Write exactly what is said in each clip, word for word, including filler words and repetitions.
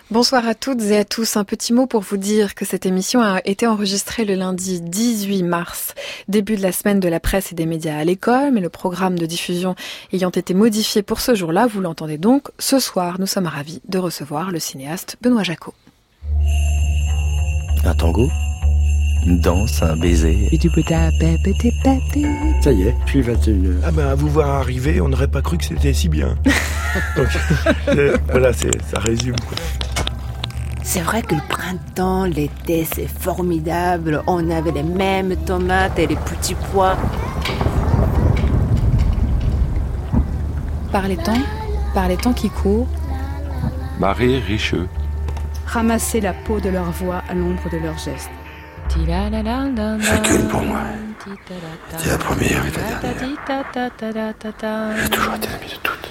Bonsoir à toutes et à tous. Un petit mot pour vous dire que cette émission a été enregistrée le lundi dix-huit mars, début de la semaine de la presse et des médias à l'école, mais le programme de diffusion ayant été modifié pour ce jour-là, vous l'entendez donc ce soir. Nous sommes ravis de recevoir le cinéaste Benoît Jacquot. Un tango, une danse, un baiser. Ça y est, puis vingt et une heures. Ah ben, à vous voir arriver, on n'aurait pas cru que c'était si bien. Donc, euh, voilà, c'est, ça résume, quoi. C'est vrai que le printemps, l'été, c'est formidable. On avait les mêmes tomates et les petits pois. Par les temps, par les temps qui courent. Marie Richeux. Ramasser la peau de leur voix à l'ombre de leurs gestes. Chacune pour moi. C'était la première et la dernière. J'ai toujours été l'ami de toutes.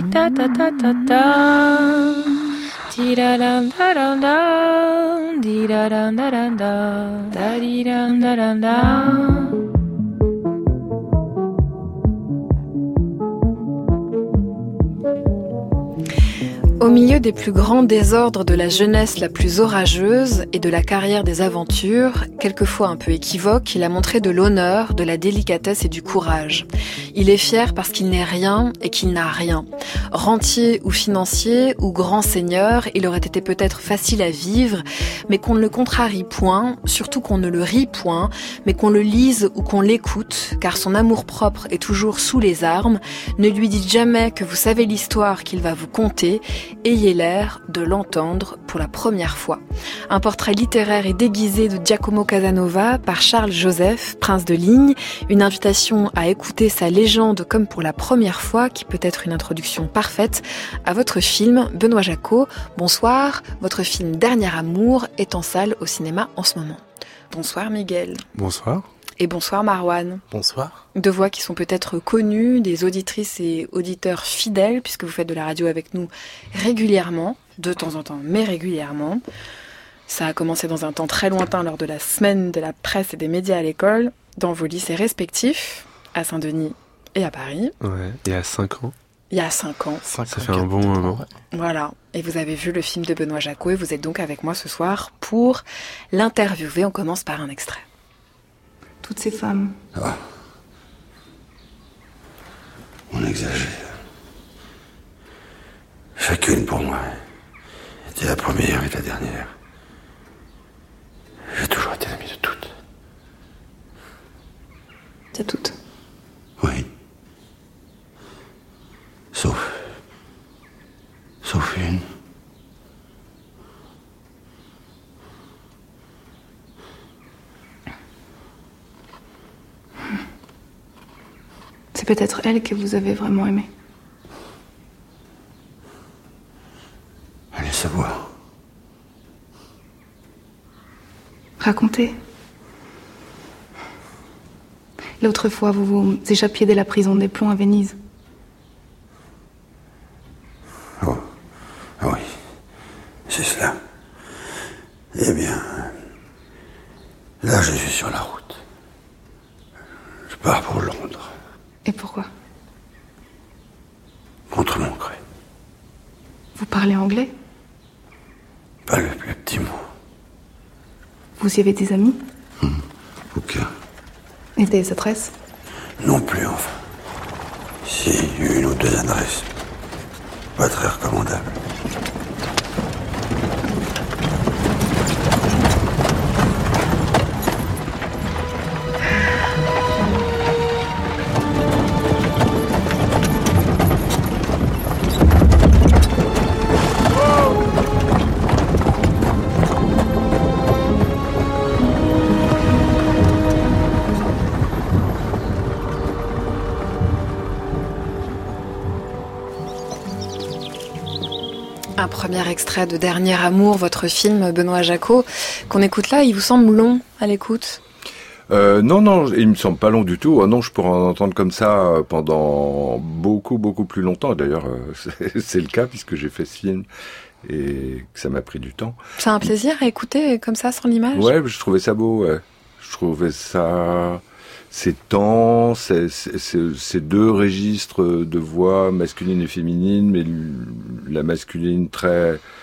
Au milieu des plus grands désordres de la jeunesse la plus orageuse et de la carrière des aventures, quelquefois un peu équivoque, il a montré de l'honneur, de la délicatesse et du courage. Il est fier parce qu'il n'est rien et qu'il n'a rien. Rentier ou financier ou grand seigneur, il aurait été peut-être facile à vivre, mais qu'on ne le contrarie point, surtout qu'on ne le rie point, mais qu'on le lise ou qu'on l'écoute, car son amour-propre est toujours sous les armes. Ne lui dites jamais que vous savez l'histoire qu'il va vous conter. Ayez l'air de l'entendre pour la première fois. Un portrait littéraire et déguisé de Giacomo Casanova par Charles Joseph, prince de Ligne. Une invitation à écouter sa légende comme pour la première fois, qui peut être une introduction parfaite à votre film. Benoît Jacquot, bonsoir. Votre film Dernier Amour est en salle au cinéma en ce moment. Bonsoir Miguel. Bonsoir. Et bonsoir Marouane. Bonsoir. Deux voix qui sont peut-être connues, des auditrices et auditeurs fidèles, puisque vous faites de la radio avec nous régulièrement, de temps en temps, mais régulièrement. Ça a commencé dans un temps très lointain lors de la semaine de la presse et des médias à l'école, dans vos lycées respectifs, à Saint-Denis et à Paris. Ouais, et à cinq ans. Il y a cinq ans. cinq Ça fait un bon moment. Voilà. Et vous avez vu le film de Benoît Jacquot et vous êtes donc avec moi ce soir pour l'interviewer. On commence par un extrait. Toutes ces femmes. Ah. On exagère. Chacune pour moi était la première et la dernière. J'ai toujours été l'ami de toutes. C'est toutes. Oui. Sauf... Sauf une. C'est peut-être elle que vous avez vraiment aimée. Allez savoir. Racontez. L'autre fois, vous vous échappiez de la prison des plombs à Venise. Oh, ah oui, c'est cela. Eh bien, là je suis sur la route. Je pars pour Londres. Et pourquoi? Contre mon gré. Vous parlez anglais? Pas le plus petit mot. Vous y avez des amis? Hum, aucun. Et des adresses? Non plus, enfin. Si, une ou deux adresses. Pas très recommandable. Un premier extrait de Dernier Amour, votre film, Benoît Jacquot, qu'on écoute là, il vous semble long à l'écoute? Euh, non, non, il me semble pas long du tout. Oh non, je pourrais en entendre comme ça pendant beaucoup, beaucoup plus longtemps. D'ailleurs, euh, c'est, c'est le cas puisque j'ai fait ce film et que ça m'a pris du temps. C'est un plaisir à écouter comme ça, sans l'image? Ouais, je trouvais ça beau, ouais. Je trouvais ça... C'est temps, c'est, c'est, c'est, c'est deux registres de voix masculine et féminine, mais la masculine très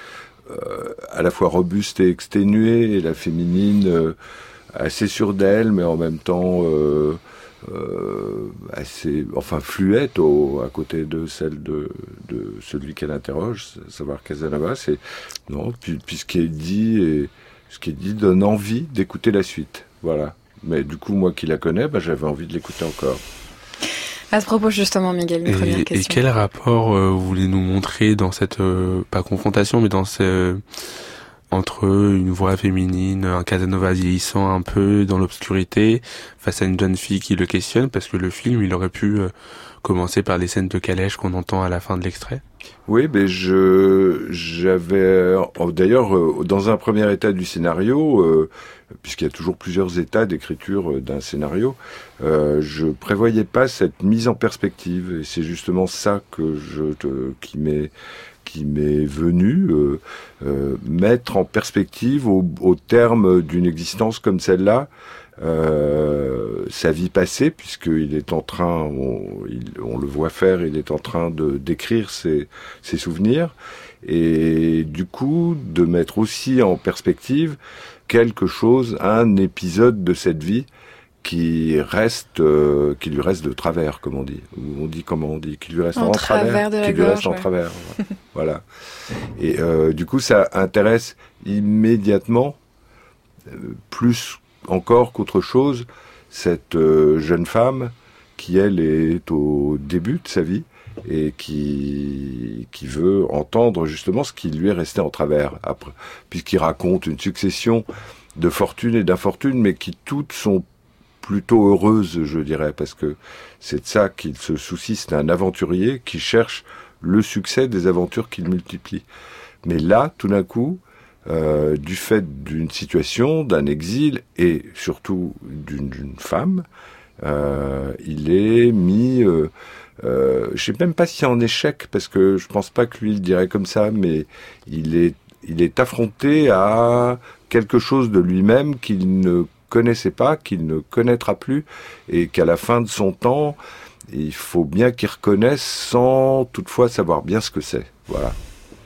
euh, à la fois robuste et exténuée, et la féminine euh, assez sûre d'elle, mais en même temps euh, euh, assez, enfin fluette au, à côté de celle de, de celui qu'elle interroge, savoir Casanova. C'est non, puis, puis ce qui est dit et ce qui est dit donne envie d'écouter la suite. Voilà. Mais du coup, moi qui la connais, bah, j'avais envie de l'écouter encore. À ce propos, justement, Miguel, une et, première question. Et quel rapport euh, vous voulez nous montrer dans cette, euh, pas confrontation, mais dans ce, entre une voix féminine, un Casanova vieillissant un peu dans l'obscurité, face à une jeune fille qui le questionne, parce que le film, il aurait pu euh, commencer par les scènes de calèche qu'on entend à la fin de l'extrait. Oui, mais je j'avais d'ailleurs euh, dans un premier état du scénario, euh, puisqu'il y a toujours plusieurs états d'écriture d'un scénario, euh, je prévoyais pas cette mise en perspective, et c'est justement ça que je te, qui m'est qui m'est venu euh, euh, mettre en perspective au, au terme d'une existence comme celle-là. Euh, sa vie passée, puisqu'il est en train, on, il, on le voit faire, il est en train de d'écrire ses, ses souvenirs, et du coup de mettre aussi en perspective quelque chose, un épisode de cette vie qui reste, euh, qui lui reste de travers, comme on dit. On dit comment on dit, qui lui reste en, en travers, travers, de la qui gorge, lui reste ouais. en travers. Voilà. Et euh, du coup, ça intéresse immédiatement, euh, plus encore qu'autre chose, cette euh, jeune femme qui, elle, est au début de sa vie et qui qui veut entendre justement ce qui lui est resté en travers, après, puisqu'il raconte une succession de fortunes et d'infortunes, mais qui toutes sont plutôt heureuses, je dirais, parce que c'est de ça qu'il se soucie. C'est un aventurier qui cherche le succès des aventures qu'il multiplie. Mais là, tout d'un coup, Euh, du fait d'une situation, d'un exil et surtout d'une, d'une femme, euh, il est mis, euh, euh, je sais même pas s'il est en échec, parce que je pense pas que lui il dirait comme ça, mais il est, il est affronté à quelque chose de lui-même qu'il ne connaissait pas, qu'il ne connaîtra plus, et qu'à la fin de son temps, il faut bien qu'il reconnaisse sans toutefois savoir bien ce que c'est. Voilà.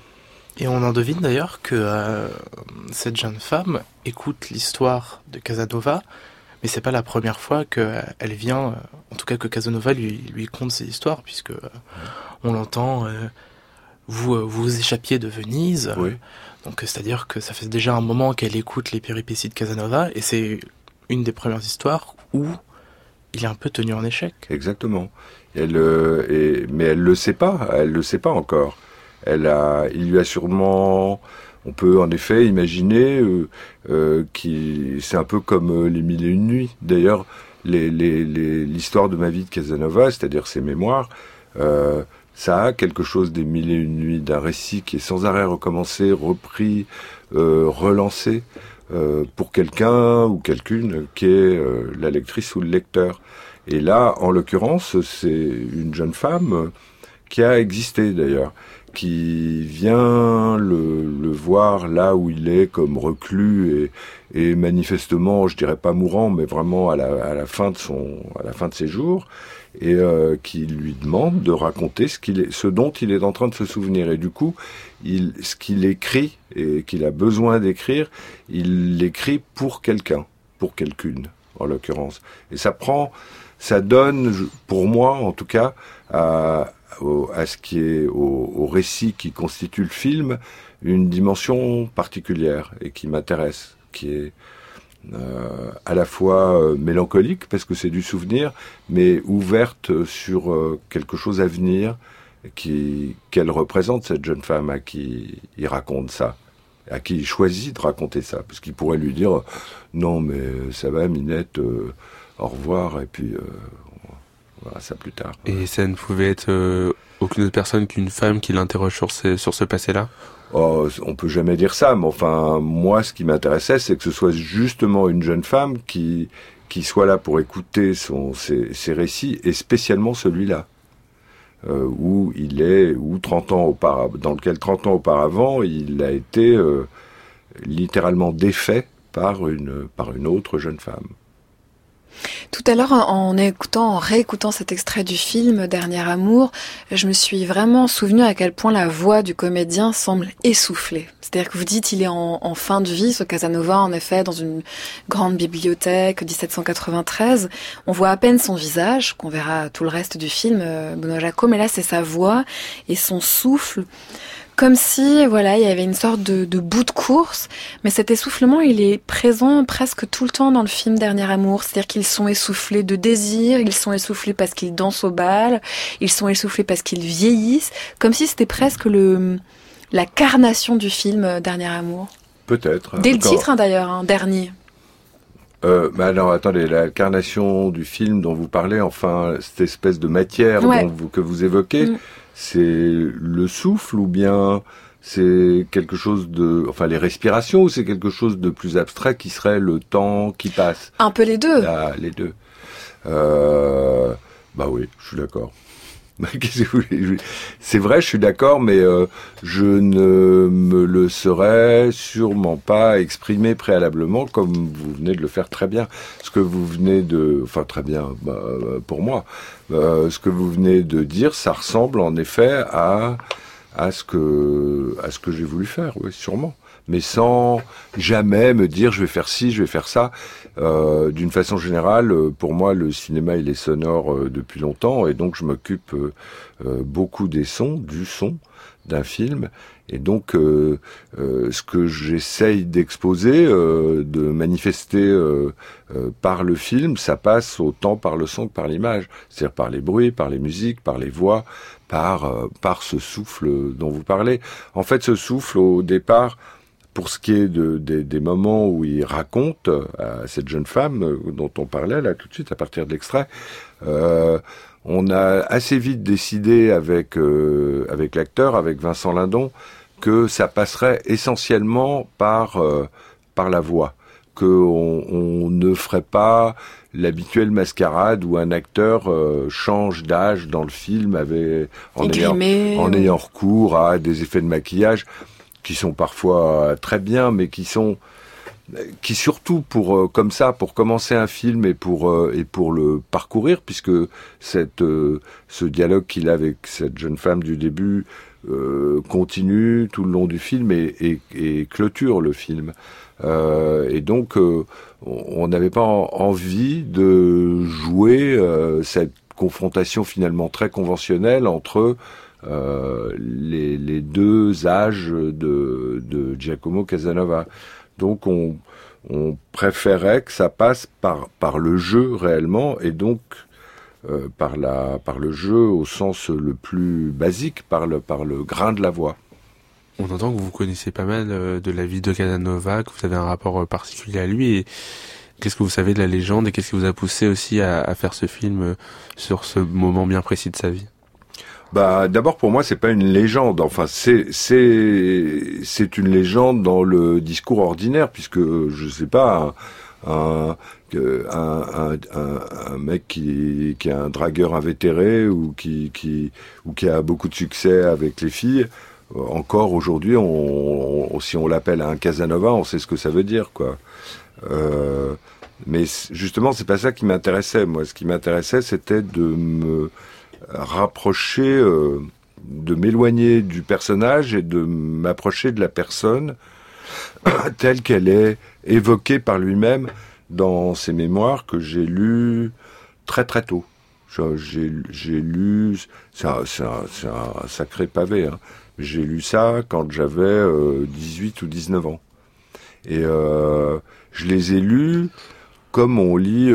Et on en devine d'ailleurs que euh, cette jeune femme écoute l'histoire de Casanova, mais c'est pas la première fois qu'elle vient, euh, en tout cas que Casanova lui, lui conte ses histoires, puisque euh, on l'entend, euh, vous euh, vous échappiez de Venise, Oui. donc c'est-à-dire que ça fait déjà un moment qu'elle écoute les péripéties de Casanova, et c'est une des premières histoires où il est un peu tenu en échec. Exactement. Elle, euh, et, mais elle le sait pas, elle le sait pas encore. Elle a, il lui a sûrement, on peut en effet imaginer euh, euh, qu'il, c'est un peu comme euh, les Mille et Une Nuits. D'ailleurs, les, les, les, l'histoire de ma vie de Casanova, c'est-à-dire ses mémoires, euh, ça a quelque chose des Mille et Une Nuits, d'un récit qui est sans arrêt recommencé, repris, euh, relancé euh, pour quelqu'un ou quelqu'une qui est euh, la lectrice ou le lecteur. Et là, en l'occurrence, c'est une jeune femme qui a existé d'ailleurs, qui vient le, le voir là où il est comme reclus et, et manifestement, je dirais pas mourant, mais vraiment à la, à la fin de son, à la fin de ses jours, et euh, qui lui demande de raconter ce qu'il est, ce dont il est en train de se souvenir. Et du coup, il, ce qu'il écrit et qu'il a besoin d'écrire, il l'écrit pour quelqu'un, pour quelqu'une, en l'occurrence. Et ça prend, ça donne, pour moi en tout cas, à Au, à ce qui est au, au récit qui constitue le film, une dimension particulière et qui m'intéresse, qui est euh, à la fois euh, mélancolique parce que c'est du souvenir, mais ouverte sur euh, quelque chose à venir, qui, qu'elle représente cette jeune femme à qui il raconte ça, à qui il choisit de raconter ça, parce qu'il pourrait lui dire non mais ça va Minette, euh, au revoir et puis euh, voilà, ça plus tard. Et ça ne pouvait être euh, aucune autre personne qu'une femme qui l'interroge sur ce, sur ce passé-là ? Oh, on peut jamais dire ça, mais enfin, moi, ce qui m'intéressait, c'est que ce soit justement une jeune femme qui, qui soit là pour écouter son, ses, ses récits, et spécialement celui-là, euh, où il est, où trente ans auparavant, dans lequel trente ans auparavant, il a été euh, littéralement défait par une, par une autre jeune femme. Tout à l'heure, en écoutant, en réécoutant cet extrait du film Dernier Amour, je me suis vraiment souvenu à quel point la voix du comédien semble essoufflée. C'est-à-dire que vous dites il est en, en fin de vie, ce Casanova, en effet, dans une grande bibliothèque, dix-sept cent quatre-vingt-treize. On voit à peine son visage, qu'on verra tout le reste du film, euh, Benoît Jacot, mais là c'est sa voix et son souffle. Comme si, voilà, il y avait une sorte de, de bout de course, mais cet essoufflement, il est présent presque tout le temps dans le film Dernier Amour. C'est-à-dire qu'ils sont essoufflés de désir, ils sont essoufflés parce qu'ils dansent au bal, ils sont essoufflés parce qu'ils vieillissent, comme si c'était presque le, la carnation du film Dernier Amour. Peut-être. Dès le Encore. titre, hein, d'ailleurs, hein, dernier. Euh, bah alors attendez, l'incarnation du film dont vous parlez, enfin cette espèce de matière Ouais. dont vous, que vous évoquez, Mm. c'est le souffle ou bien c'est quelque chose de, enfin les respirations ou c'est quelque chose de plus abstrait qui serait le temps qui passe. Un peu les deux. Là, les deux. Euh, bah oui, je suis d'accord. Qu'est-ce que vous voulez ? C'est vrai, je suis d'accord, mais euh, je ne me le serais sûrement pas exprimé préalablement comme vous venez de le faire très bien. Ce que vous venez de... Enfin, très bien, bah, pour moi. Euh, ce que vous venez de dire, ça ressemble en effet à, à ce que, à ce que j'ai voulu faire, oui, sûrement. Mais sans jamais me dire je vais faire ci, je vais faire ça. Euh, d'une façon générale, pour moi, le cinéma il est sonore euh, depuis longtemps et donc je m'occupe euh, euh, beaucoup des sons, du son d'un film. Et donc, euh, euh, ce que j'essaye d'exposer, euh, de manifester euh, euh, par le film, ça passe autant par le son que par l'image. C'est-à-dire par les bruits, par les musiques, par les voix, par euh, par ce souffle dont vous parlez. En fait, ce souffle, au départ, pour ce qui est de, de, des moments où il raconte à cette jeune femme dont on parlait là tout de suite à partir de l'extrait, euh, on a assez vite décidé avec euh, avec l'acteur, avec Vincent Lindon, que ça passerait essentiellement par euh, par la voix, que on, on ne ferait pas l'habituelle mascarade où un acteur euh, change d'âge dans le film avec en ayant, en ayant recours à des effets de maquillage qui sont parfois très bien, mais qui sont, qui surtout pour euh, comme ça, pour commencer un film et pour euh, et pour le parcourir, puisque cette euh, ce dialogue qu'il a avec cette jeune femme du début euh, continue tout le long du film et, et, et clôture le film. Euh, et donc, euh, on n'avait pas en, envie de jouer euh, cette confrontation finalement très conventionnelle entre Euh, les, les deux âges de, de Giacomo Casanova. Donc on, on préférait que ça passe par, par le jeu réellement et donc euh, par, la, par le jeu au sens le plus basique, par le, par le grain de la voix. On entend que vous connaissez pas mal euh, de la vie de Casanova, que vous avez un rapport euh, particulier à lui. Et qu'est-ce que vous savez de la légende et qu'est-ce qui vous a poussé aussi à, à faire ce film euh, sur ce moment bien précis de sa vie ? Bah, d'abord pour moi c'est pas une légende. Enfin c'est c'est c'est une légende dans le discours ordinaire puisque je sais pas un un un, un, un mec qui qui est un dragueur invétéré ou qui qui ou qui a beaucoup de succès avec les filles. Encore aujourd'hui, on, on si on l'appelle un Casanova, on sait ce que ça veut dire quoi. Euh, mais justement c'est pas ça qui m'intéressait. Moi, ce qui m'intéressait c'était de me rapprocher, euh, de m'éloigner du personnage et de m'approcher de la personne telle qu'elle est évoquée par lui-même dans ses mémoires que j'ai lues très très tôt. J'ai, j'ai lu, c'est un, c'est un, c'est un sacré pavé, hein. J'ai lu ça quand j'avais euh, dix-huit ou dix-neuf ans. Et euh, je les ai lus comme on lit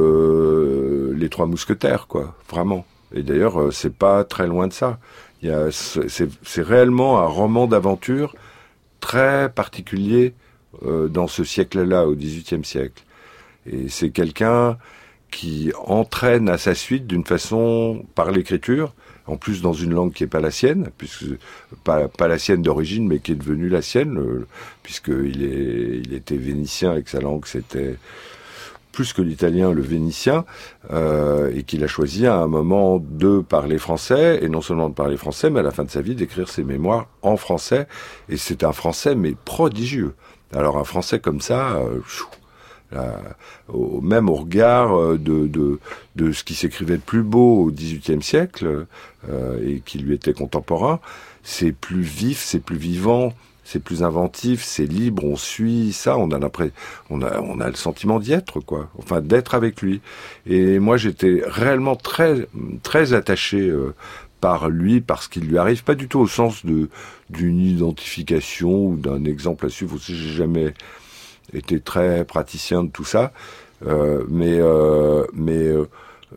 euh, Les Trois Mousquetaires, quoi, vraiment. Et d'ailleurs, c'est pas très loin de ça. Il y a, c'est, c'est réellement un roman d'aventure très particulier euh, dans ce siècle-là, au dix-huitième siècle. Et c'est quelqu'un qui entraîne à sa suite d'une façon par l'écriture, en plus dans une langue qui est pas la sienne, puisque pas, pas la sienne d'origine, mais qui est devenue la sienne, euh, puisqu'il est, il était vénitien et que sa langue c'était plus que l'italien, le vénitien, euh, et qu'il a choisi à un moment de parler français, et non seulement de parler français, mais à la fin de sa vie d'écrire ses mémoires en français, et c'est un français mais prodigieux. Alors un français comme ça, euh, la, au, même au regard de, de, de ce qui s'écrivait de plus beau au dix-huitième siècle euh, et qui lui était contemporain. C'est plus vif, c'est plus vivant, c'est plus inventif, c'est libre, on suit ça, on a l'impression, on a, on a le sentiment d'y être, quoi. Enfin, d'être avec lui. Et moi, j'étais réellement très, très attaché euh, par lui, par ce qui lui arrive, pas du tout au sens de d'une identification ou d'un exemple à suivre. J'ai jamais été très praticien de tout ça, euh, mais euh, mais euh,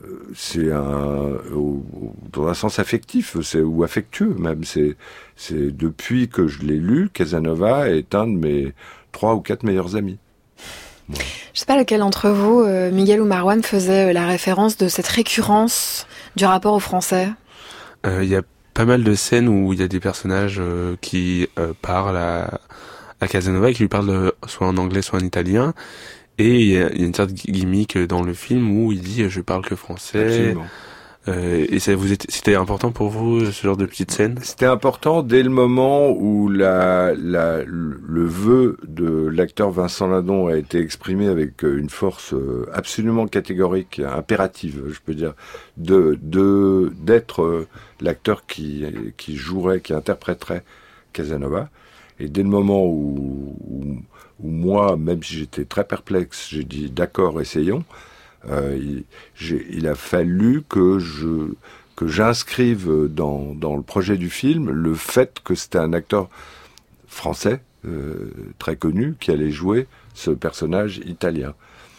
c'est un au, dans un sens affectif, c'est ou affectueux même. C'est c'est depuis que je l'ai lu, Casanova est un de mes trois ou quatre meilleurs amis. Voilà. Je sais pas lequel d'entre vous, euh, Miguel ou Marouane, faisait la référence de cette récurrence du rapport aux Français. Il euh, y a pas mal de scènes où il y a des personnages euh, qui euh, parlent à, à Casanova et qui lui parlent euh, soit en anglais soit en italien. Et il y, y a une certaine gimmick dans le film où il dit « je parle que français ». Euh, et ça vous était, c'était important pour vous, ce genre de petite scène ? C'était important dès le moment où la, la, le vœu de l'acteur Vincent Lindon a été exprimé avec une force absolument catégorique, impérative, je peux dire, de, de, d'être l'acteur qui, qui jouerait, qui interpréterait Casanova. Et dès le moment où, où, où moi, même si j'étais très perplexe, j'ai dit d'accord, essayons. Euh, il, j'ai, il a fallu que je que j'inscrive dans dans le projet du film le fait que c'était un acteur français euh, très connu qui allait jouer ce personnage italien.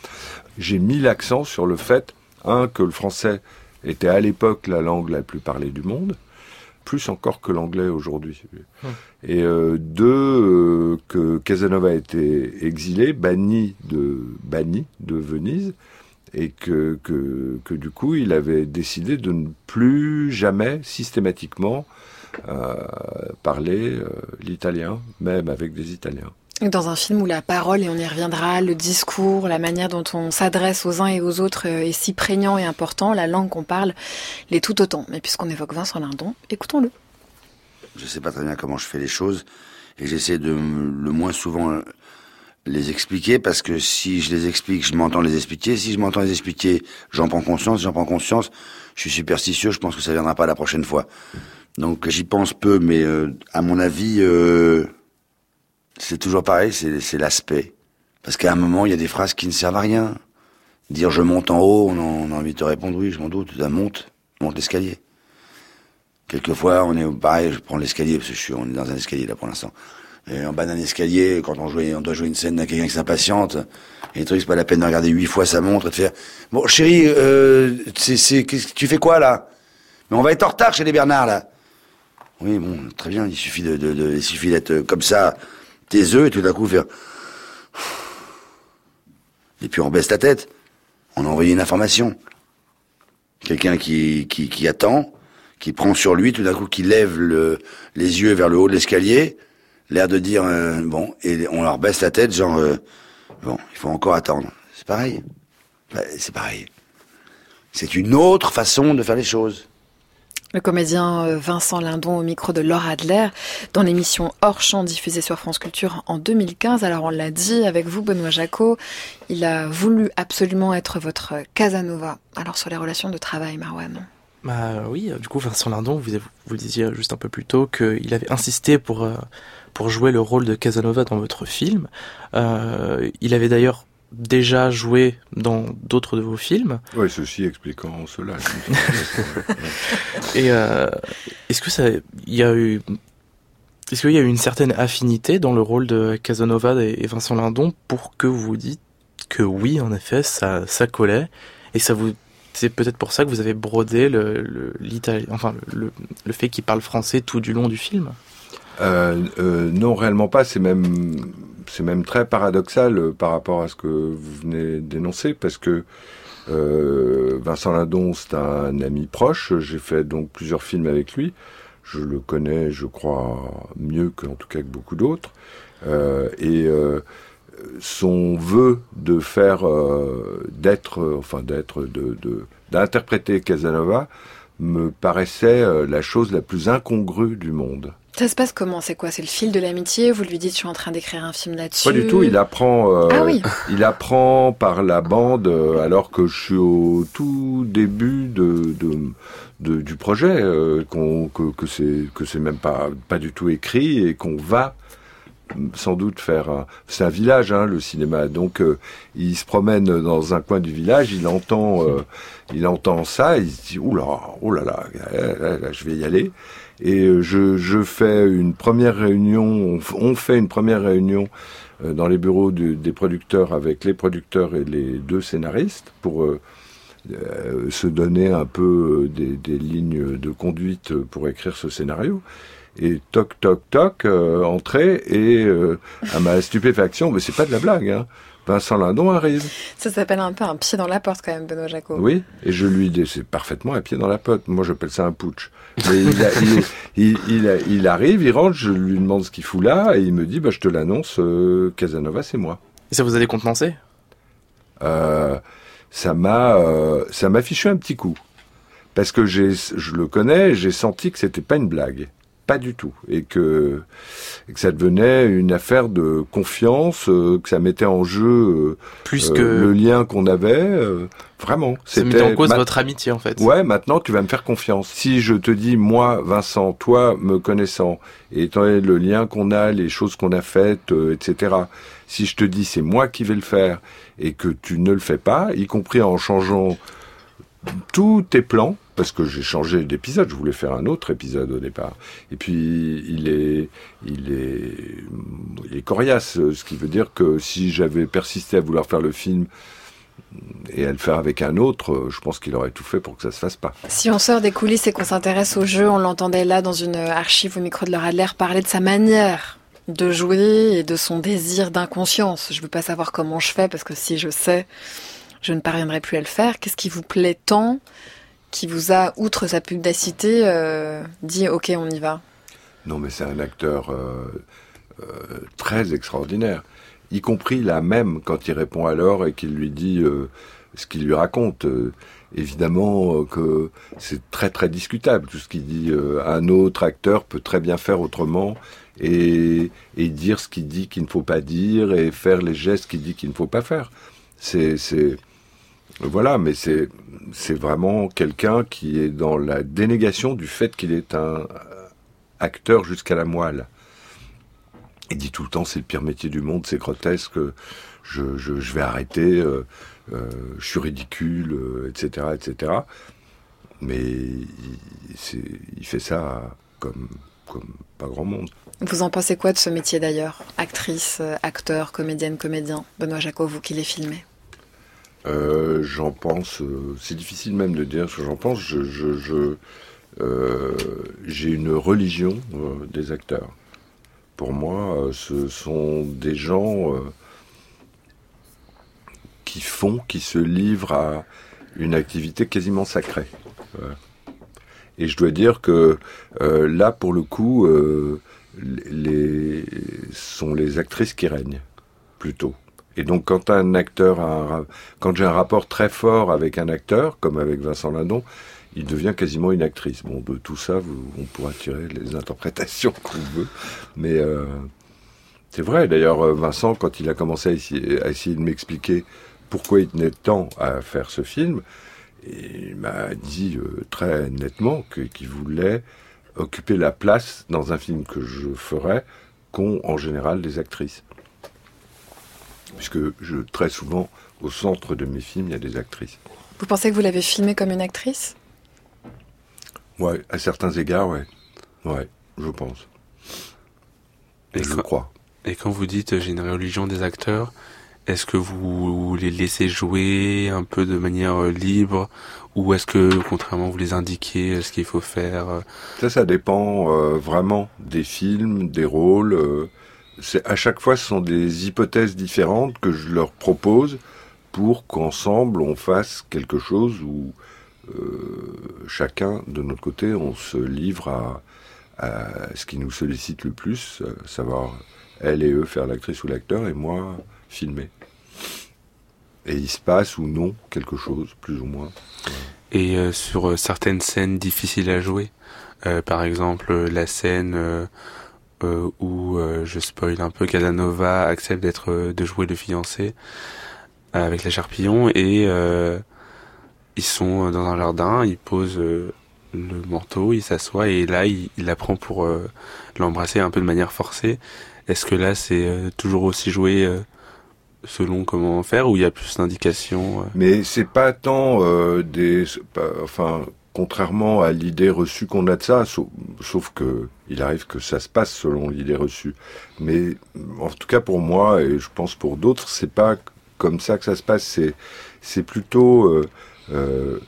J'ai mis l'accent sur le fait un que le français était à l'époque la langue la plus parlée du monde, plus encore que l'anglais aujourd'hui. Hum. Et euh, deux euh, que Casanova a été exilé, banni de banni de Venise. Et que, que, que du coup, il avait décidé de ne plus jamais, systématiquement, euh, parler euh, l'italien, même avec des Italiens. Dans un film où la parole, et on y reviendra, le discours, la manière dont on s'adresse aux uns et aux autres est si prégnant et important, la langue qu'on parle l'est tout autant. Mais puisqu'on évoque Vincent Lindon, écoutons-le. Je sais pas très bien comment je fais les choses, et j'essaie de le moins souvent les expliquer, parce que si je les explique, je m'entends les expliquer. Si je m'entends les expliquer, j'en prends conscience. J'en prends conscience, je suis superstitieux, je pense que ça viendra pas la prochaine fois. Donc j'y pense peu, mais euh, à mon avis, euh, c'est toujours pareil, c'est, c'est l'aspect. Parce qu'à un moment, il y a des phrases qui ne servent à rien. Dire je monte en haut, on, en, on a envie de te répondre oui, je m'en doute, ça monte, monte l'escalier. Quelquefois, on est pareil, je prends l'escalier, parce que je suis, on est dans un escalier là pour l'instant. Et en bas d'un escalier, quand on, joue, on doit jouer une scène à quelqu'un qui s'impatiente, et le truc, c'est pas la peine de regarder huit fois sa montre et de faire « Bon, chérie, euh, c'est, c'est, tu fais quoi, là ? Mais on va être en retard chez les Bernard, là. » Oui, bon, très bien, il suffit de, de, de il suffit d'être comme ça, tes œufs, et tout d'un coup faire... Et puis on baisse la tête. On a envoyé une information. Quelqu'un qui, qui, qui attend, qui prend sur lui, tout d'un coup, qui lève le, les yeux vers le haut de l'escalier, l'air de dire euh, bon, et on leur baisse la tête, genre euh, bon, il faut encore attendre. C'est pareil. Bah, c'est pareil. C'est une autre façon de faire les choses. Le comédien Vincent Lindon au micro de Laure Adler dans l'émission Hors Champ diffusée sur France Culture en deux mille quinze. Alors on l'a dit avec vous, Benoît Jacot, il a voulu absolument être votre Casanova. Alors sur les relations de travail, Marouane. Bah oui, du coup Vincent Lindon, vous, vous le disiez juste un peu plus tôt qu'il avait insisté pour euh, pour jouer le rôle de Casanova dans votre film. Euh, il avait d'ailleurs déjà joué dans d'autres de vos films. Oui, ceci expliquant cela. Et euh, est-ce que ça, il y a eu, est-ce qu'il y a eu une certaine affinité dans le rôle de Casanova et Vincent Lindon pour que vous vous dites que oui, en effet, ça, ça collait, et ça vous, c'est peut-être pour ça que vous avez brodé le, le, l'italien, enfin le, le, le fait qu'il parle français tout du long du film. Euh, euh, non, réellement pas. C'est même, c'est même très paradoxal euh, par rapport à ce que vous venez d'énoncer, parce que euh, Vincent Lindon, c'est un ami proche. J'ai fait donc plusieurs films avec lui. Je le connais, je crois, mieux que, en tout cas, que beaucoup d'autres. Euh, et euh, son vœu de faire, euh, d'être, euh, enfin d'être, de, de, d'interpréter Casanova me paraissait euh, la chose la plus incongrue du monde. Ça se passe comment? C'est quoi? C'est le fil de l'amitié? Vous lui dites, je suis en train d'écrire un film là-dessus? Pas du tout, il apprend, euh, ah oui. il apprend par la bande, euh, alors que je suis au tout début de, de, de du projet, euh, qu'on, que, que c'est, que c'est même pas, pas du tout écrit et qu'on va sans doute faire un... C'est un village, hein, le cinéma. Donc, euh, il se promène dans un coin du village, il entend, euh, il entend ça, il se dit, oula, oh là là, là, là, là, je vais y aller. Et je, je fais une première réunion, on fait une première réunion dans les bureaux du, des producteurs avec les producteurs et les deux scénaristes pour euh, euh, se donner un peu des, des lignes de conduite pour écrire ce scénario. Et toc, toc, toc, euh, entrée, et euh, à ma stupéfaction, mais c'est pas de la blague, hein, Vincent Lindon arrive. Ça s'appelle un peu un pied dans la porte quand même, Benoît Jacot. Oui, et je lui dis, c'est parfaitement un pied dans la porte. Moi, j'appelle ça un putsch. Mais il, a, il, il, il, il arrive, il rentre, je lui demande ce qu'il fout là, et il me dit, bah, je te l'annonce, euh, Casanova, c'est moi. Et ça vous a décontenancé ? euh, Ça m'a, euh, ça m'a fichu un petit coup. Parce que j'ai, je le connais, j'ai senti que c'était pas une blague. Pas du tout. Et que, et que ça devenait une affaire de confiance, euh, que ça mettait en jeu euh, Plus euh, que... le lien qu'on avait. Euh, vraiment. Ça mettait en cause ma... votre amitié, en fait. Ouais, maintenant, tu vas me faire confiance. Si je te dis, moi, Vincent, toi, me connaissant, et étant donné le lien qu'on a, les choses qu'on a faites, euh, et cetera, si je te dis, c'est moi qui vais le faire, et que tu ne le fais pas, y compris en changeant tous tes plans, parce que j'ai changé d'épisode, je voulais faire un autre épisode au départ. Et puis, il est, il est, il est coriace, ce qui veut dire que si j'avais persisté à vouloir faire le film et à le faire avec un autre, je pense qu'il aurait tout fait pour que ça se fasse pas. Si on sort des coulisses et qu'on s'intéresse au jeu, on l'entendait là dans une archive au micro de Laura Adler parler de sa manière de jouer et de son désir d'inconscience. Je veux pas savoir comment je fais, parce que si je sais, je ne parviendrai plus à le faire. Qu'est-ce qui vous plaît tant, qui vous a, outre sa pugnacité, euh, dit « Ok, on y va ». Non, mais c'est un acteur euh, euh, très extraordinaire, y compris là même quand il répond à Laure et qu'il lui dit euh, ce qu'il lui raconte. Euh, évidemment euh, que c'est très très discutable, tout ce qu'il dit. Euh, un autre acteur peut très bien faire autrement et, et dire ce qu'il dit qu'il ne faut pas dire et faire les gestes qu'il dit qu'il ne faut pas faire. C'est... c'est Voilà, mais c'est c'est vraiment quelqu'un qui est dans la dénégation du fait qu'il est un acteur jusqu'à la moelle. Il dit tout le temps, c'est le pire métier du monde, c'est grotesque, je, je, je vais arrêter, euh, euh, je suis ridicule, euh, et cetera, et cetera. Mais il, c'est, il fait ça comme, comme pas grand monde. Vous en pensez quoi de ce métier d'ailleurs ? Actrice, acteur, comédienne, comédien. Benoît Jacot, vous qui les filmez. Euh, j'en pense, euh, c'est difficile même de dire ce que j'en pense, je, je, je, euh, j'ai une religion euh, des acteurs. Pour moi, euh, ce sont des gens euh, qui font, qui se livrent à une activité quasiment sacrée. Euh, et je dois dire que euh, là, pour le coup, euh, les, sont les actrices qui règnent, plutôt. Et donc, quand un acteur a un, quand j'ai un rapport très fort avec un acteur, comme avec Vincent Lindon, il devient quasiment une actrice. Bon, de tout ça, vous, on pourra tirer les interprétations qu'on veut. Mais euh, c'est vrai. D'ailleurs, Vincent, quand il a commencé à essayer, à essayer de m'expliquer pourquoi il tenait tant à faire ce film, il m'a dit euh, très nettement que, qu'il voulait occuper la place dans un film que je ferais qu'ont en général des actrices. Puisque je, très souvent, au centre de mes films, il y a des actrices. Vous pensez que vous l'avez filmé comme une actrice ? Ouais, à certains égards, ouais. Ouais, je pense. Et, et je quand, le crois. Et quand vous dites « j'ai une religion des acteurs », est-ce que vous les laissez jouer un peu de manière libre, ou est-ce que, contrairement, vous les indiquez ce qu'il faut faire ? Ça, ça dépend euh, vraiment des films, des rôles... Euh, C'est, à chaque fois, ce sont des hypothèses différentes que je leur propose pour qu'ensemble, on fasse quelque chose où euh, chacun, de notre côté, on se livre à, à ce qui nous sollicite le plus, à savoir elle et eux faire l'actrice ou l'acteur, et moi, filmer. Et il se passe ou non quelque chose, plus ou moins. et euh, sur euh, certaines scènes difficiles à jouer. Euh, par exemple, la scène euh, euh, où, euh, je spoil un peu, Casanova accepte d'être euh, de jouer le fiancé euh, avec la Charpillon, et euh, ils sont dans un jardin, ils posent euh, le manteau, il s'assoit, et là, il, il la prend pour euh, l'embrasser un peu de manière forcée. Est-ce que là, c'est euh, toujours aussi joué euh, selon comment faire, ou il y a plus d'indications euh... Mais c'est pas tant euh, des... Pas, enfin... Contrairement à l'idée reçue qu'on a de ça, sauf, sauf que il arrive que ça se passe selon l'idée reçue. Mais en tout cas pour moi, et je pense pour d'autres, c'est pas comme ça que ça se passe. C'est, c'est plutôt euh, euh,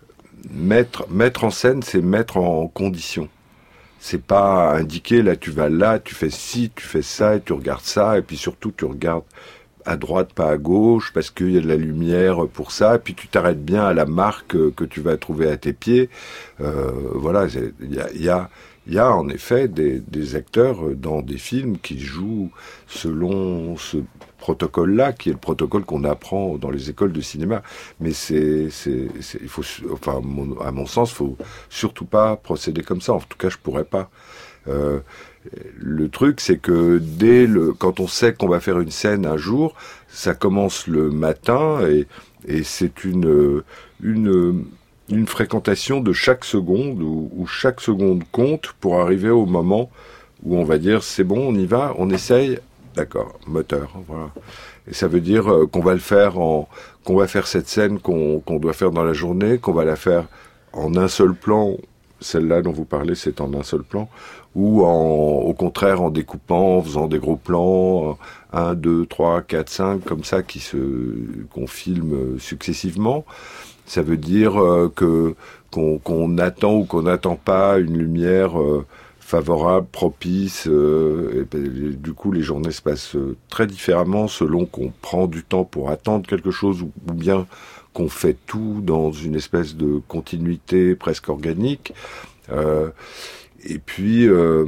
mettre mettre en scène, c'est mettre en condition. C'est pas indiquer là tu vas là, tu fais ci, tu fais ça, et tu regardes ça, et puis surtout tu regardes à droite, pas à gauche, parce qu'il y a de la lumière pour ça, et puis tu t'arrêtes bien à la marque que tu vas trouver à tes pieds. Euh, voilà, il y a, y, a, y a en effet des, des acteurs dans des films qui jouent selon ce protocole-là, qui est le protocole qu'on apprend dans les écoles de cinéma. Mais c'est, c'est, c'est il faut, enfin, mon, à mon sens, faut surtout pas procéder comme ça. En tout cas, je pourrais pas. Euh, Le truc, c'est que dès le, quand on sait qu'on va faire une scène un jour, ça commence le matin et, et c'est une, une, une fréquentation de chaque seconde où, où chaque seconde compte pour arriver au moment où on va dire c'est bon, on y va, on essaye, d'accord, moteur, voilà. Et ça veut dire qu'on va le faire en, qu'on va faire cette scène qu'on, qu'on doit faire dans la journée, qu'on va la faire en un seul plan. Celle-là dont vous parlez, c'est en un seul plan, ou en, au contraire en découpant, en faisant des gros plans, un, deux, trois, quatre, cinq, comme ça, qui se, qu'on filme successivement. Ça veut dire euh, que qu'on, qu'on attend ou qu'on n'attend pas une lumière euh, favorable, propice. Euh, et, et, du coup, les journées se passent très différemment selon qu'on prend du temps pour attendre quelque chose, ou, ou bien qu'on fait tout dans une espèce de continuité presque organique. Euh, et puis, euh,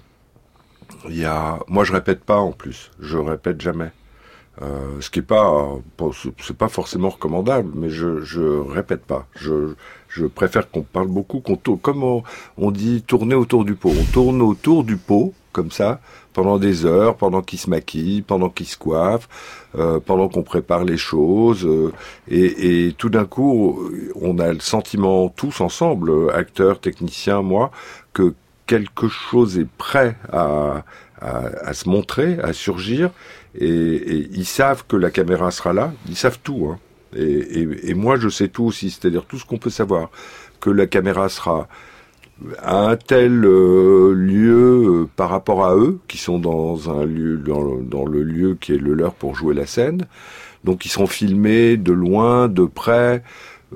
il y a... Moi, je répète pas en plus. Je répète jamais. Euh, ce qui est pas... C'est pas forcément recommandable, mais je, je répète pas. Je, je préfère qu'on parle beaucoup, qu'on tourne... Comme on, on dit, tourner autour du pot. On tourne autour du pot, comme ça, pendant des heures, pendant qu'il se maquille, pendant qu'il se coiffe, euh, pendant qu'on prépare les choses, euh, et, et tout d'un coup, on a le sentiment tous ensemble, acteurs, techniciens, moi, que quelque chose est prêt à, à, à se montrer, à surgir, et, et ils savent que la caméra sera là, ils savent tout, hein. Et, et, et moi je sais tout aussi, c'est-à-dire tout ce qu'on peut savoir, que la caméra sera à un tel euh, lieu euh, par rapport à eux, qui sont dans un lieu, dans, dans le lieu qui est le leur pour jouer la scène. Donc ils seront filmés de loin, de près,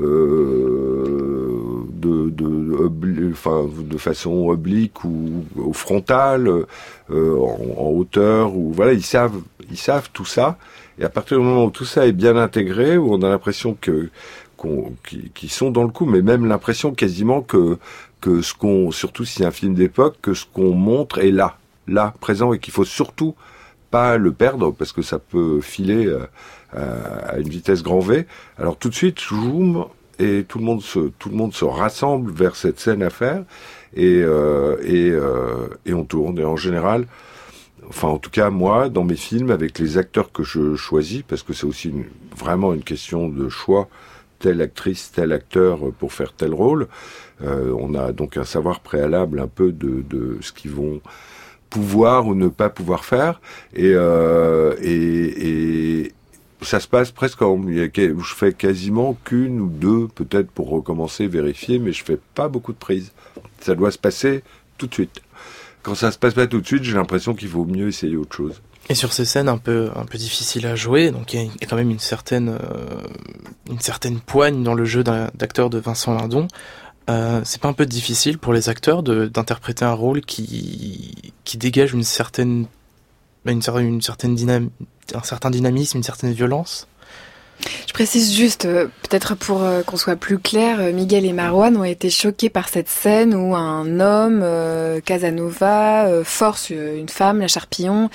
euh, de, de, obli- enfin, de façon oblique ou, ou frontale, euh, en, en hauteur, ou voilà, ils savent, ils savent tout ça. Et à partir du moment où tout ça est bien intégré, où on a l'impression que qu'on, qui, qui sont dans le coup, mais même l'impression quasiment que que ce qu'on, surtout si c'est un film d'époque, que ce qu'on montre est là, là, présent, et qu'il faut surtout pas le perdre, parce que ça peut filer euh, à une vitesse grand V. Alors tout de suite, zoom, et tout le monde se, tout le monde se rassemble vers cette scène à faire, et, euh, et, euh, et on tourne. Et en général, enfin en tout cas moi, dans mes films, avec les acteurs que je choisis, parce que c'est aussi une, vraiment une question de choix, telle actrice, tel acteur pour faire tel rôle. Euh, on a donc un savoir préalable un peu de, de ce qu'ils vont pouvoir ou ne pas pouvoir faire. Et, euh, et, et ça se passe presque en... Je fais quasiment qu'une ou deux, peut-être pour recommencer, vérifier, mais je fais pas beaucoup de prises. Ça doit se passer tout de suite. Quand ça se passe pas tout de suite, j'ai l'impression qu'il vaut mieux essayer autre chose. Et sur ces scènes un peu un peu difficiles à jouer, donc il y, y a quand même une certaine euh, une certaine poigne dans le jeu d'un, d'acteur de Vincent Lindon. Euh, c'est pas un peu difficile pour les acteurs de d'interpréter un rôle qui qui dégage une certaine une, une certaine dynam, un certain dynamisme, une certaine violence? Je précise juste, euh, peut-être pour euh, qu'on soit plus clair, euh, Miguel et Marouane ont été choqués par cette scène où un homme, euh, Casanova, euh, force une femme, la Charpillon,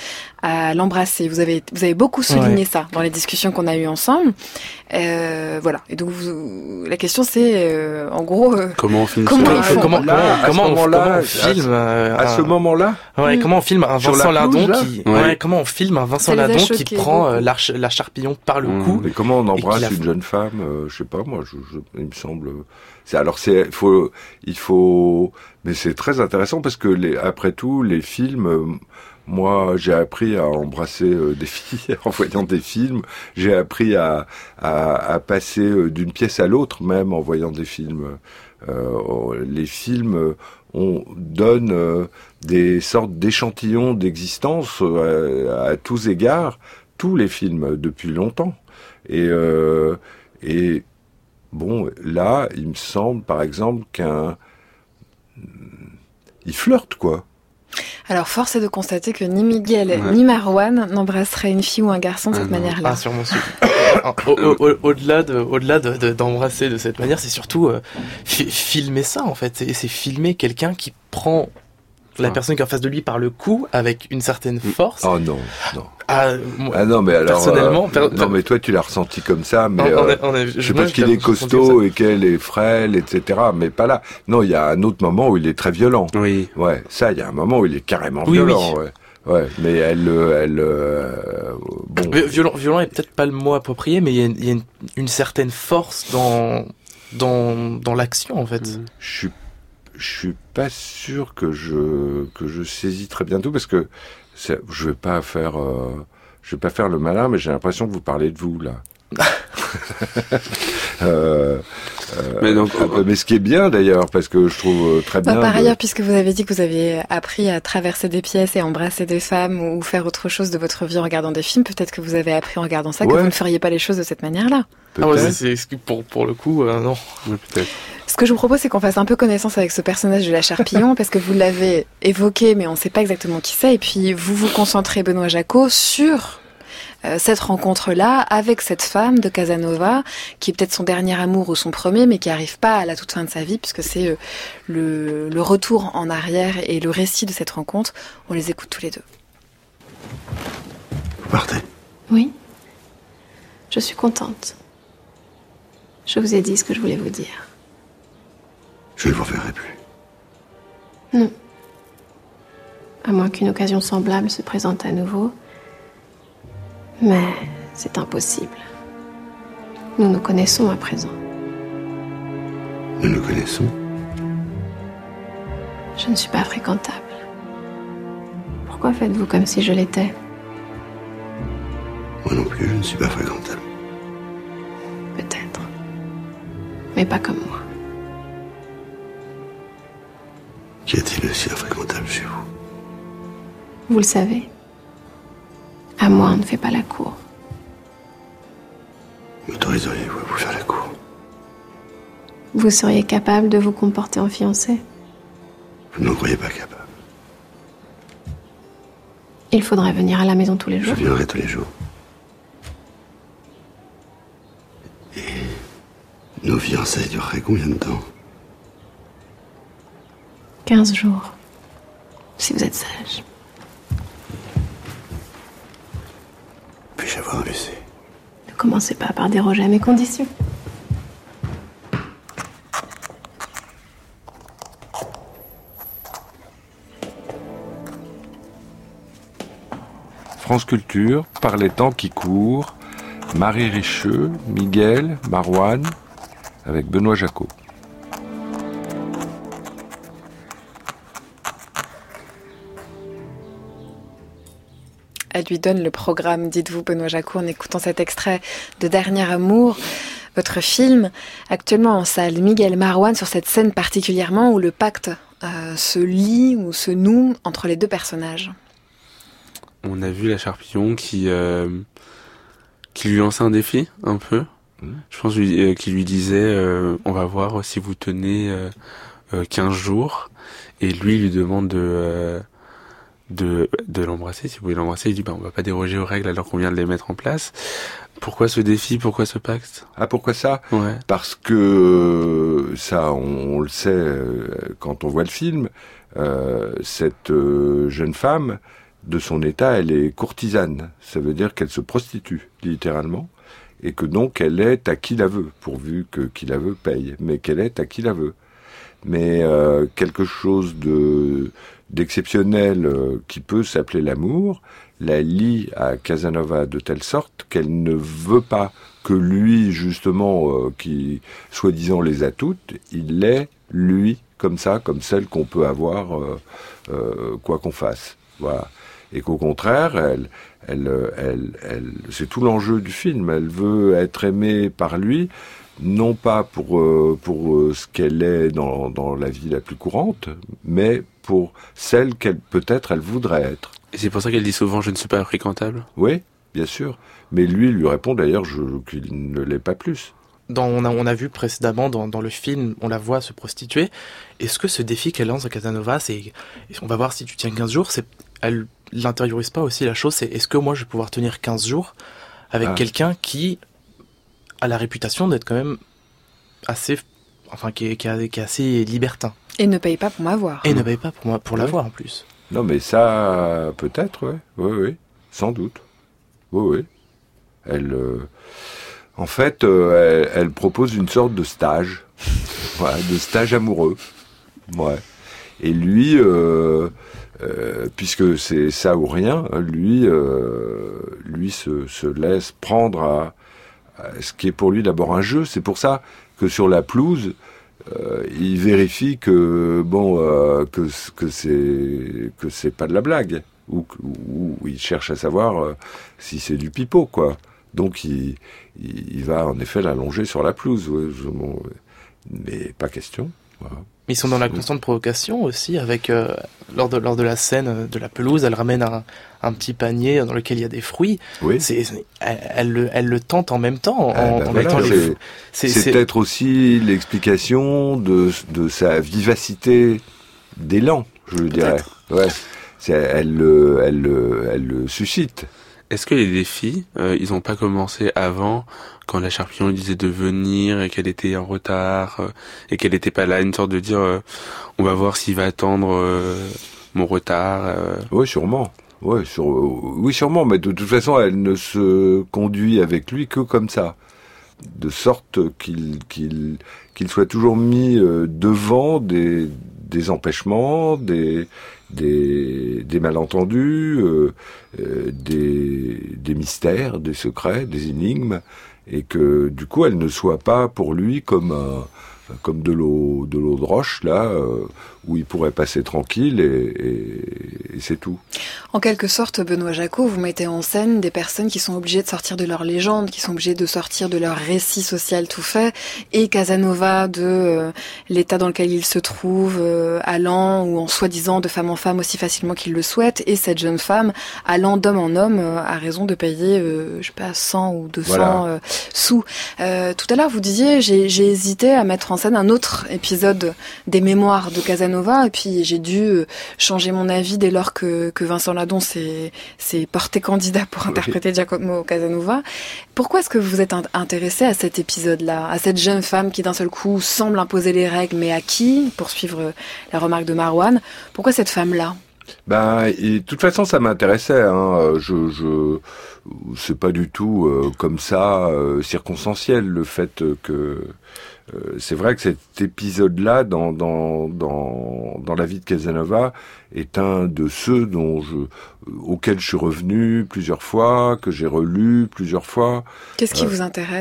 à l'embrasser. Vous avez, vous avez beaucoup souligné Ouais. ça dans les discussions qu'on a eues ensemble. Euh, voilà. Et donc, vous, la question, c'est, euh, en gros, euh, Comment on filme Comment ça ils font comment, Là, à ce comment, on, moment-là, comment on à filme ce- euh, À un- ce moment-là, Ouais, Mm. comment on filme un Sur Vincent la pelouse, Lindon là qui, Ouais. ouais, comment on filme un Vincent Ça les a Lindon qui choqués prend euh, beaucoup. l'arche- la charpillon par le Mm. cou. mais comment on Et embrasse qu'il a- une jeune femme euh, Je sais pas, moi, je, je- il me semble. C'est alors c'est faut il faut, mais c'est très intéressant parce que les, après tout, les films. euh, Moi, j'ai appris à embrasser euh, des filles en voyant des films. J'ai appris à, à, à passer euh, d'une pièce à l'autre, même en voyant des films. Euh, les films, euh, on donne euh, des sortes d'échantillons d'existence euh, à, à tous égards, tous les films depuis longtemps. Et, euh, et bon, là, il me semble, par exemple, qu'un il flirte, quoi. alors, force est de constater que ni Miguel Ouais. ni Marouane n'embrasseraient une fille ou un garçon de Ah cette non. manière-là. Ah, sûrement. sûr. Au- au- au- Au-delà de, au-delà de, de- d'embrasser de cette manière, c'est surtout euh, fi- filmer ça en fait. Et c'est filmer quelqu'un qui prend la Ah. personne qui est en face de lui par le cou avec une certaine force. Oh non, non. Ah, moi, Ah non, mais alors. Personnellement, euh, per- non, mais toi, tu l'as ressenti comme ça, mais. on- on euh, a- on a- c'est je- parce moi, qu'il je- est je ressens costaud ça. et qu'elle est frêle, et cetera. Mais pas là. Non, il y a un autre moment où il est très violent. Oui. Ouais, ça, il y a un moment où il est carrément Oui, violent. oui. Ouais. Ouais, mais elle, euh, elle, euh, bon. Vi- Violent, violent est peut-être pas le mot approprié, mais il y a, une, il y a une, une certaine force dans dans dans l'action en fait. Mm. Je suis, je suis pas sûr que je que je saisis très bien tout parce que c'est- je vais pas faire, euh, je vais pas faire le malin, mais j'ai l'impression que vous parlez de vous là. euh, euh, Mais donc, ah, mais ce qui est bien d'ailleurs, parce que je trouve euh, très Bah, bien. par de- ailleurs, puisque vous avez dit que vous aviez appris à traverser des pièces et embrasser des femmes ou faire autre chose de votre vie en regardant des films, peut-être que vous avez appris en regardant ça que Ouais. vous ne feriez pas les choses de cette manière-là. Ah ouais, peut-être. c'est, c'est pour pour le coup euh, non. Oui, peut-être. Ce que je vous propose, c'est qu'on fasse un peu connaissance avec ce personnage de la Charpillon, parce que vous l'avez évoqué, mais on ne sait pas exactement qui c'est. Et puis, vous vous concentrez, Benoît Jacquot, sur euh, cette rencontre-là avec cette femme de Casanova, qui est peut-être son dernier amour ou son premier, mais qui n'arrive pas à la toute fin de sa vie, puisque c'est euh, le, le retour en arrière et le récit de cette rencontre. On les écoute tous les deux. Vous partez. Oui. Je suis contente. Je vous ai dit ce que je voulais vous dire. Je ne vous reverrai plus. Non. À moins qu'une occasion semblable se présente à nouveau. Mais c'est impossible. Nous nous connaissons à présent. Nous nous connaissons. Je ne suis pas fréquentable. Pourquoi faites-vous comme si je l'étais? Moi non plus, je ne suis pas fréquentable. Peut-être. Mais pas comme moi. Qu'y a-t-il de si infréquentable chez vous? Vous le savez. À moi, on ne fait pas la cour. M'autoriseriez-vous à vous faire la cour? Vous seriez capable de vous comporter en fiancé? Vous n'en croyez pas capable. Il faudrait venir à la maison tous les Je jours. viendrai tous les jours. Et nos fiançailles dureraient combien de temps? Quinze jours. Si vous êtes sage. Puis-je avoir un baiser? Ne commencez pas par déroger à mes conditions. France Culture, Par les temps qui courent, Marie Richeux, Miguel, Marouane, avec Benoît Jacquot. Elle lui donne le programme, dites-vous, Benoît Jacquot, en écoutant cet extrait de Dernier Amour, votre film, actuellement en salle. Miguel, Marouane, sur cette scène particulièrement où le pacte euh, se lie ou se noue entre les deux personnages. On a vu la Charpillon qui euh, qui lui lançait un défi un peu. Mmh. Je pense lui, euh, qu'il lui disait euh, on va voir si vous tenez euh, euh, quinze jours, et lui lui demande de euh, de de l'embrasser. Si vous voulez l'embrasser, il dit bah on va pas déroger aux règles alors qu'on vient de les mettre en place. Pourquoi ce défi? Pourquoi ce pacte? Ah, pourquoi ça? Ouais. Parce que ça, on, on le sait euh, quand on voit le film, euh, cette euh, jeune femme de son état, elle est courtisane. Ça veut dire qu'elle se prostitue, littéralement, et que donc elle est à qui la veut, pourvu que qui la veut paye, mais qu'elle est à qui la veut. Mais euh, quelque chose de d'exceptionnel euh, qui peut s'appeler l'amour, la lie à Casanova de telle sorte qu'elle ne veut pas que lui, justement, euh, qui soi-disant les a toutes, il l'est, lui, comme ça, comme celle qu'on peut avoir, euh, euh, quoi qu'on fasse. Voilà. Et qu'au contraire, elle, elle, elle, elle, c'est tout l'enjeu du film. Elle veut être aimée par lui, non pas pour euh, pour euh, ce qu'elle est dans dans la vie la plus courante, mais pour celle qu'elle peut-être elle voudrait être. Et c'est pour ça qu'elle dit souvent je ne suis pas fréquentable. Oui, bien sûr. Mais lui lui répond d'ailleurs je, qu'il ne l'est pas plus. Dans, on, a, on a vu précédemment dans, dans le film, on la voit se prostituer. Est-ce que ce défi qu'elle lance à Casanova, c'est, on va voir si tu tiens quinze jours, c'est, elle l'intériorise pas aussi la chose, c'est est-ce que moi je vais pouvoir tenir quinze jours avec ah. quelqu'un qui a la réputation d'être quand même assez, enfin qui est, qui est, qui est assez libertin. Et ne paye pas pour m'avoir. Et ne paye pas pour moi, pour ouais. l'avoir en plus. Non mais ça, peut-être, oui, oui, oui, sans doute, oui, oui. Elle, euh, en fait, euh, elle, elle propose une sorte de stage, voilà, de stage amoureux, ouais. Et lui, euh, euh, puisque c'est ça ou rien, lui, euh, lui se, se laisse prendre à, à ce qui est pour lui d'abord un jeu. C'est pour ça que sur la pelouse, euh, il vérifie que bon, euh, que que c'est que c'est pas de la blague, ou, ou, ou il cherche à savoir euh, si c'est du pipeau, quoi. Donc il, il, il va en effet l'allonger sur la pelouse, ouais, je, bon, mais pas question. Voilà. Ils sont dans la constante provocation aussi, avec euh, lors de lors de la scène de la pelouse, elle ramène un, un petit panier dans lequel il y a des fruits. Oui. C'est, c'est, elle, elle, le, elle le tente en même temps, en, ah, ben en voilà, mettant c'est, les. C'est, c'est, c'est peut-être aussi l'explication de de sa vivacité d'élan, je le dirais. Ouais. C'est, elle le elle le elle le suscite. Est-ce que les défis, euh, ils ont pas commencé avant, quand la Charpillon lui disait de venir et qu'elle était en retard euh, et qu'elle était pas là, une sorte de dire euh, on va voir s'il va attendre euh, mon retard. Euh. Oui, sûrement. Ouais, sur, oui, sûrement. Mais de toute façon, elle ne se conduit avec lui que comme ça, de sorte qu'il qu'il qu'il soit toujours mis euh, devant des des empêchements, des des des malentendus, euh, euh, des des mystères, des secrets, des énigmes, et que du coup elle ne soit pas pour lui comme un, comme de l'eau de l'eau de roche là euh, où il pourrait passer tranquille et, et, et c'est tout. En quelque sorte, Benoît Jacot, vous mettez en scène des personnes qui sont obligées de sortir de leur légende, qui sont obligées de sortir de leur récit social tout fait, et Casanova de euh, l'état dans lequel il se trouve, euh, allant ou en soi-disant de femme en femme aussi facilement qu'il le souhaite, et cette jeune femme allant d'homme en homme euh, à raison de payer, euh, je sais pas, cent ou deux cents voilà. euh, sous. Euh, tout à l'heure, vous disiez, j'ai, j'ai hésité à mettre en scène un autre épisode des mémoires de Casanova, et puis j'ai dû changer mon avis dès lors que, que Vincent Ladon s'est, s'est porté candidat pour interpréter oui. Giacomo Casanova. Pourquoi est-ce que vous êtes intéressé à cet épisode-là, à cette jeune femme qui d'un seul coup semble imposer les règles, mais à qui, pour suivre la remarque de Marouane, pourquoi cette femme-là ? Ben, et, de toute façon, ça m'intéressait. Hein. Je, je, c'est pas du tout euh, comme ça euh, circonstanciel le fait que. Euh, c'est vrai que cet épisode-là, dans dans dans dans la vie de Casanova, est un de ceux dont je, auxquels je suis revenu plusieurs fois, que j'ai relu plusieurs fois. Qu'est-ce qui euh, vous intéresse ?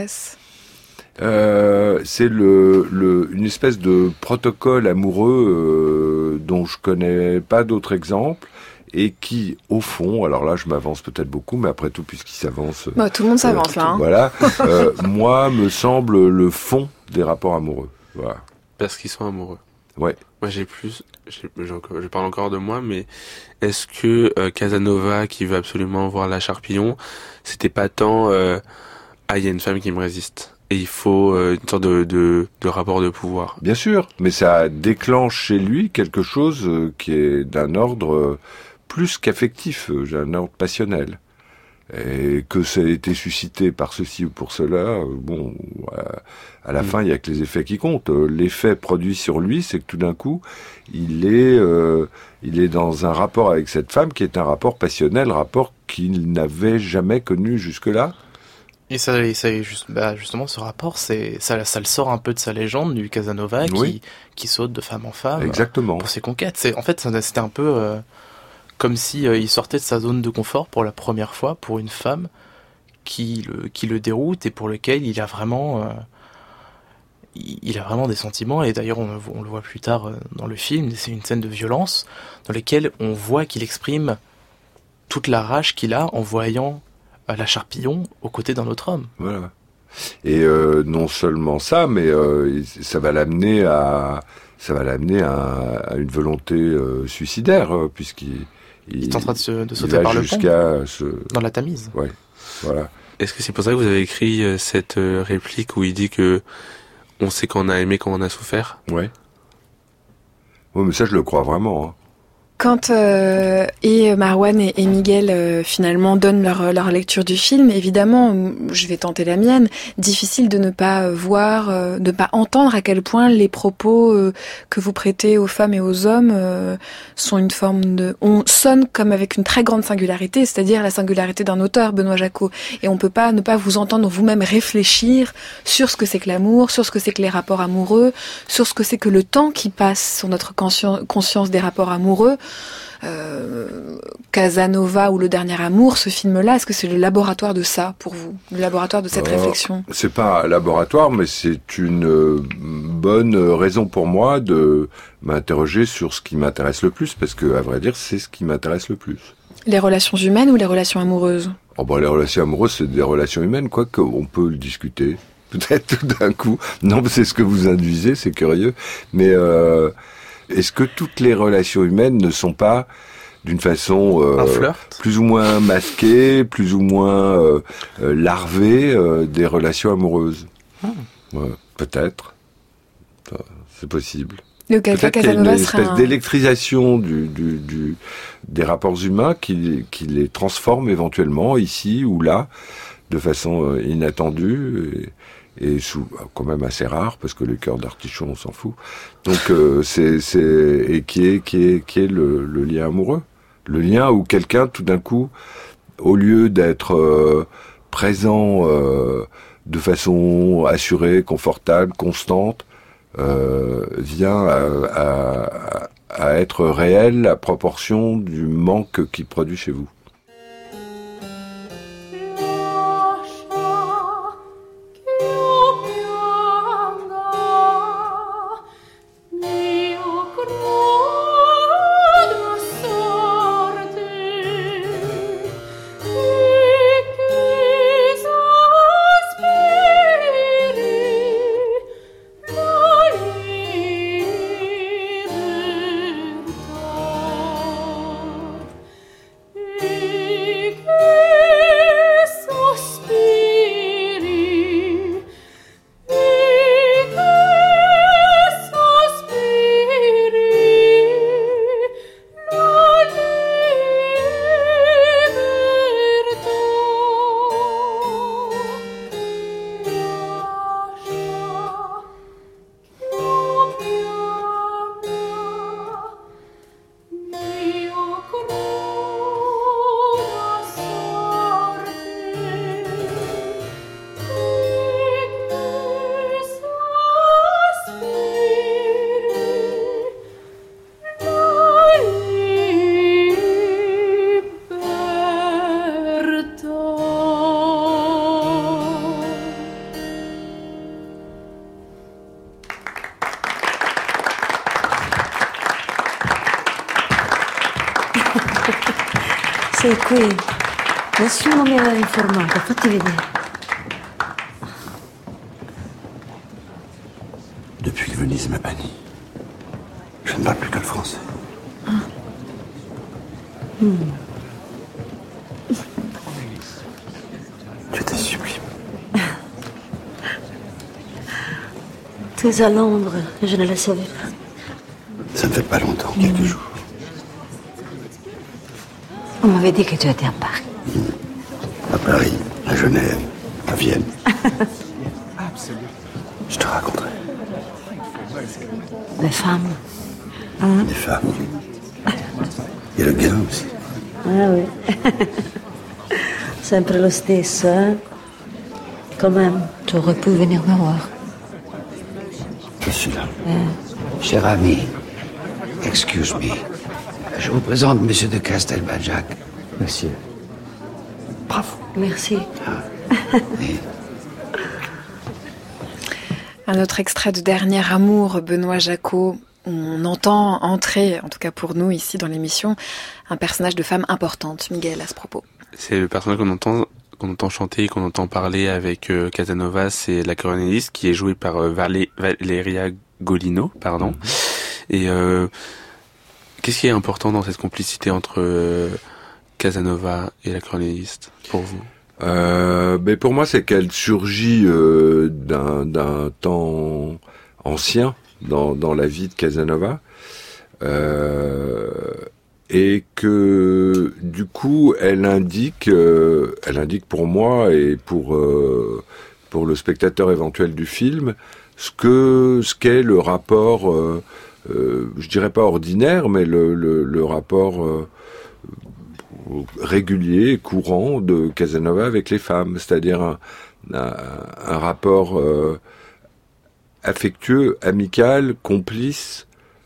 Euh, c'est le, le, une espèce de protocole amoureux euh, dont je connais pas d'autres exemples et qui, au fond, alors là je m'avance peut-être beaucoup, mais après tout, puisqu'il s'avance... Bah, tout le monde s'avance euh, là. Hein. Voilà, euh, moi, me semble le fond des rapports amoureux. Voilà. Parce qu'ils sont amoureux. Ouais. Moi j'ai plus, j'ai, je parle encore de moi, mais est-ce que euh, Casanova, qui veut absolument voir la Charpillon, c'était pas tant euh, ah il y a une femme qui me résiste et il faut euh, une sorte de, de de rapport de pouvoir. Bien sûr, mais ça déclenche chez lui quelque chose euh, qui est d'un ordre euh, plus qu'affectif, euh, un ordre passionnel. et que ça a été suscité par ceci ou pour cela, bon, à la mmh. fin, il y a que les effets qui comptent. L'effet produit sur lui, c'est que tout d'un coup, il est, euh, il est dans un rapport avec cette femme qui est un rapport passionnel, rapport qu'il n'avait jamais connu jusque-là. Et ça, et ça juste, bah justement, ce rapport, c'est, ça, ça le sort un peu de sa légende du Casanova qui, oui. qui saute de femme en femme. Exactement. Pour ses conquêtes. C'est, en fait, c'était un peu euh, comme si euh, il sortait de sa zone de confort pour la première fois pour une femme qui le, qui le déroute et pour lequel il a vraiment, euh, il a vraiment des sentiments. Et d'ailleurs, on, on le voit plus tard euh, dans le film. C'est une scène de violence dans laquelle on voit qu'il exprime toute la rage qu'il a en voyant la Charpillon aux côtés d'un autre homme. Voilà. Et euh, non seulement ça, mais euh, ça va l'amener à, ça va l'amener à, à une volonté euh, suicidaire, euh, puisqu'il il, il est en train de, se, de sauter par le pont. Se... Dans la Tamise. Ouais. Voilà. Est-ce que c'est pour ça que vous avez écrit euh, cette euh, réplique où il dit que on sait qu'on a aimé quand on a souffert? Ouais. Oui, mais ça je le crois vraiment. Hein. Quand euh, et Marwan et, et Miguel euh, finalement donnent leur, leur lecture du film, évidemment, je vais tenter la mienne, difficile de ne pas voir, euh, de ne pas entendre à quel point les propos euh, que vous prêtez aux femmes et aux hommes euh, sont une forme de... On sonne comme avec une très grande singularité, c'est-à-dire la singularité d'un auteur, Benoît Jacot. Et on peut pas ne pas vous entendre vous-même réfléchir sur ce que c'est que l'amour, sur ce que c'est que les rapports amoureux, sur ce que c'est que le temps qui passe sur notre consci- conscience des rapports amoureux. Euh, Casanova ou Le Dernier Amour, ce film-là, est-ce que c'est le laboratoire de ça pour vous, le laboratoire de cette euh, réflexion? C'est pas un laboratoire, mais c'est une euh, bonne raison pour moi de m'interroger sur ce qui m'intéresse le plus, parce que, à vrai dire, c'est ce qui m'intéresse le plus. Les relations humaines ou les relations amoureuses? Oh bah, les relations amoureuses, c'est des relations humaines, quoique on peut le discuter, peut-être tout d'un coup. Non, c'est ce que vous induisez, c'est curieux, mais... Euh, est-ce que toutes les relations humaines ne sont pas, d'une façon euh, plus ou moins masquée, plus ou moins euh, euh, larvée, euh, des relations amoureuses? hmm. ouais, Peut-être. C'est possible. Peut-être qu'il y a une espèce un... d'électrisation du, du, du, des rapports humains qui, qui les transforme éventuellement, ici ou là, de façon euh, inattendue. Et, et sous, quand même assez rare, parce que le cœur d'artichaut, on s'en fout. Donc, euh, c'est, c'est, et qui est, qui est, qui est le, le lien amoureux. Le lien où quelqu'un, tout d'un coup, au lieu d'être euh, présent euh, de façon assurée, confortable, constante, euh, vient à, à, à être réel à proportion du manque qu'il produit chez vous. Sei qui. Nessuno mi aveva informato, fatti vedere. Depuis que Venise m'a banni, je ne parle plus que le français. Ah. Hmm. Je te supplie. Tu es à Londres, je ne le savais pas. Ça ne fait pas longtemps, quelques mmh. jours. On m'avait dit que tu étais à Paris. Mmh. Paris, à Genève, à Vienne. Je te raconterai. Les femmes. Hein? Les femmes. Et le gars aussi. Ah oui. Sempre lo stesso, hein? Quand même, tu aurais pu venir me voir. Je suis là. Euh. Cher ami, excuse me. Je vous présente Monsieur de Castelbajac. Monsieur. Bravo. Merci. Ah. Oui. Un autre extrait de Dernier Amour, Benoît Jacquot. On entend entrer, en tout cas pour nous ici dans l'émission, un personnage de femme importante. Miguel, à ce propos. C'est le personnage qu'on entend, qu'on entend chanter, qu'on entend parler avec euh, Casanova, c'est la coroneliste qui est jouée par euh, Valé, Valeria Golino, pardon. Mm-hmm. Et euh, qu'est-ce qui est important dans cette complicité entre euh, Casanova et la coroneliste pour vous? Euh, mais pour moi, c'est qu'elle surgit euh, d'un, d'un temps ancien dans, dans la vie de Casanova, euh, et que du coup, elle indique, euh, elle indique pour moi et pour euh, pour le spectateur éventuel du film, ce que ce qu'est le rapport, euh, euh, je dirais pas ordinaire, mais le le, le rapport euh, régulier, courant de Casanova avec les femmes, c'est-à-dire un, un, un rapport euh, affectueux, amical, complice,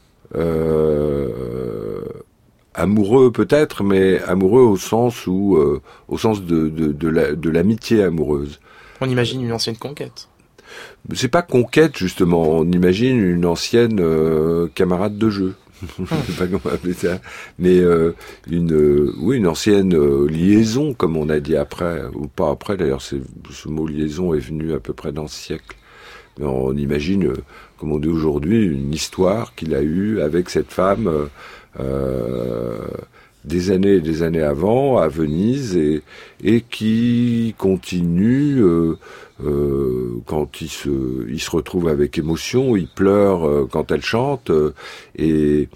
euh, amoureux peut-être, mais amoureux au sens où, euh, au sens de de, de, la, de l'amitié amoureuse. On imagine une ancienne conquête. C'est pas conquête justement, on imagine une ancienne euh, camarade de jeu. Je sais pas comment appeler ça, mais euh, une, euh, oui, une ancienne euh, liaison, comme on a dit après, ou pas après d'ailleurs. C'est, ce mot liaison est venu à peu près dans ce siècle. Mais on imagine, euh, comme on dit aujourd'hui, une histoire qu'il a eue avec cette femme euh, euh, des années et des années avant à Venise et, et qui continue. Euh, Euh, quand il se, il se retrouve avec émotion, il pleure euh, quand elle chante, euh, et,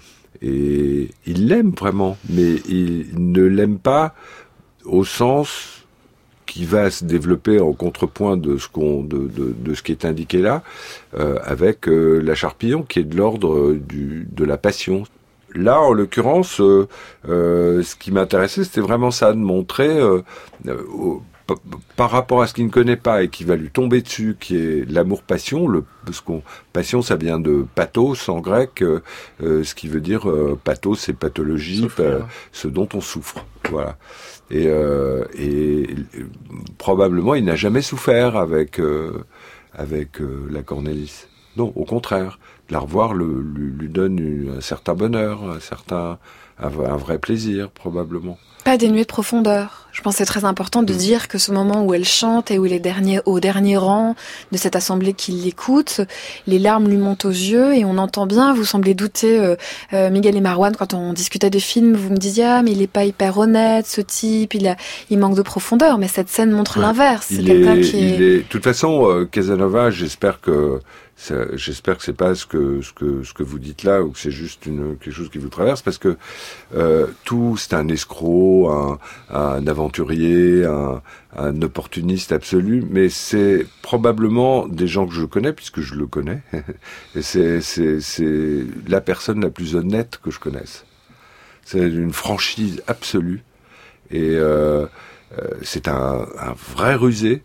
et il l'aime vraiment, mais il ne l'aime pas au sens qui va se développer en contrepoint de ce qu'on, de, de, de ce qui est indiqué là, euh, avec euh, la Charpillon, qui est de l'ordre du, de la passion. Là, en l'occurrence, euh, euh, ce qui m'intéressait, c'était vraiment ça, de montrer euh, euh, par rapport à ce qu'il ne connaît pas et qui va lui tomber dessus, qui est l'amour-passion. Le, parce qu'on, passion, ça vient de pathos en grec, euh, euh, ce qui veut dire euh, pathos, c'est pathologie, pa, ce dont on souffre. Voilà. Et, euh, et probablement, il n'a jamais souffert avec euh, avec euh, la Cornélis. Non, au contraire, de la revoir le, lui, lui donne une, un certain bonheur, un certain un, un vrai plaisir, probablement. Pas dénué de profondeur. Je pense que c'est très important de dire que ce moment où elle chante et où il est dernier, au dernier rang de cette assemblée qui l'écoute, les larmes lui montent aux yeux et on entend bien, vous semblez douter, euh, euh, Miguel et Marouane, quand on discutait des films, vous me disiez, ah, mais il est pas hyper honnête, ce type, il a, il manque de profondeur, mais cette scène montre ouais. l'inverse. C'est il quelqu'un est, qui est... il est... De toute façon, euh, Casanova, j'espère que Ça, j'espère que c'est pas ce que ce que ce que vous dites là, ou que c'est juste une quelque chose qui vous traverse, parce que euh, tout c'est un escroc, un, un aventurier, un, un opportuniste absolu, mais c'est probablement des gens que je connais puisque je le connais, et c'est c'est c'est la personne la plus honnête que je connaisse. C'est une franchise absolue et euh, euh, c'est un, un vrai rusé.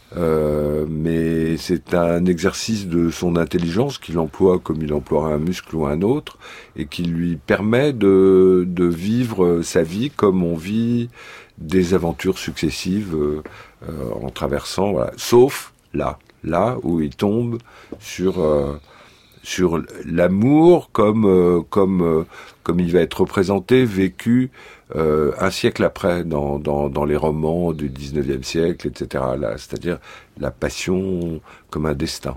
Euh, mais c'est un exercice de son intelligence qu'il emploie comme il emploierait un muscle ou un autre et qui lui permet de, de vivre sa vie comme on vit des aventures successives euh, euh, en traversant, voilà. Sauf là, là où il tombe sur euh, sur l'amour comme euh, comme euh, comme il va être représenté, vécu euh, un siècle après dans dans dans les romans du dix-neuvième siècle, et cetera. Là, c'est-à-dire la passion comme un destin.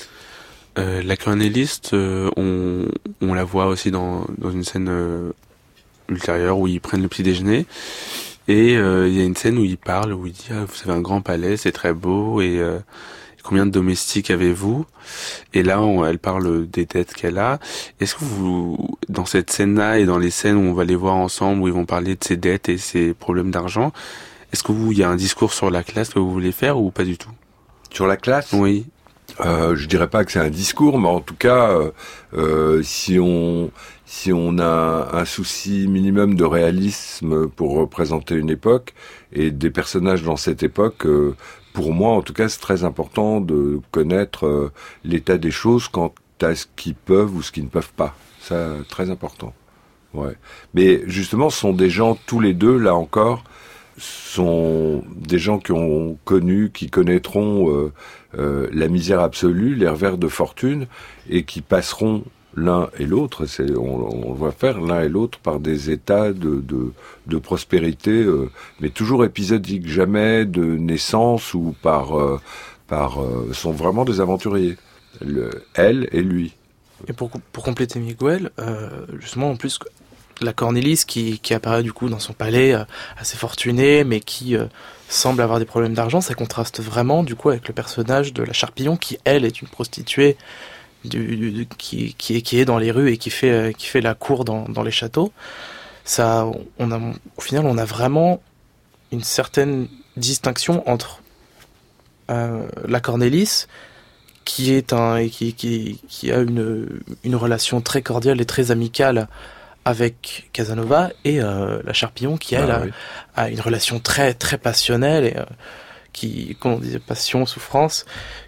Euh, la Cornéliste, euh, on on la voit aussi dans dans une scène euh, ultérieure où ils prennent le petit déjeuner et il euh, y a une scène où il parle, où il dit ah, vous avez un grand palais, c'est très beau et euh, combien de domestiques avez-vous? Et là, on, elle parle des dettes qu'elle a. Est-ce que vous, dans cette scène-là et dans les scènes où on va les voir ensemble, où ils vont parler de ses dettes et ses problèmes d'argent, Est-ce que vous, il y a un discours sur la classe que vous voulez faire ou pas du tout? Sur la classe? Oui. Euh, je dirais pas que c'est un discours, mais en tout cas, euh, euh, si on si on a un souci minimum de réalisme pour représenter une époque et des personnages dans cette époque, euh, pour moi, en tout cas, c'est très important de connaître euh, l'état des choses quant à ce qu'ils peuvent ou ce qu'ils ne peuvent pas. Ça, très important. Ouais. Mais justement, ce sont des gens, tous les deux, là encore, sont des gens qui ont connu, qui connaîtront euh, euh, la misère absolue, les revers de fortune, et qui passeront l'un et l'autre, c'est, on, on va faire l'un et l'autre par des états de, de, de prospérité, euh, mais toujours épisodiques, jamais de naissance ou par, euh, par euh, sont vraiment des aventuriers, le, elle et lui. Et pour, pour compléter Miguel, euh, justement en plus la Cornélis qui, qui apparaît du coup dans son palais euh, assez fortuné, mais qui euh, semble avoir des problèmes d'argent, ça contraste vraiment du coup avec le personnage de la Charpillon qui elle est une prostituée du, du, du, qui, qui, est, qui est dans les rues et qui fait, euh, qui fait la cour dans, dans les châteaux. Ça, on a, au final, on a vraiment une certaine distinction entre euh, la Cornélis qui est un qui, qui, qui a une, une relation très cordiale et très amicale avec Casanova et euh, la Charpillon qui elle ah, a, oui. a une relation très très passionnelle et euh, qui, comme on disait, passion, souffrance,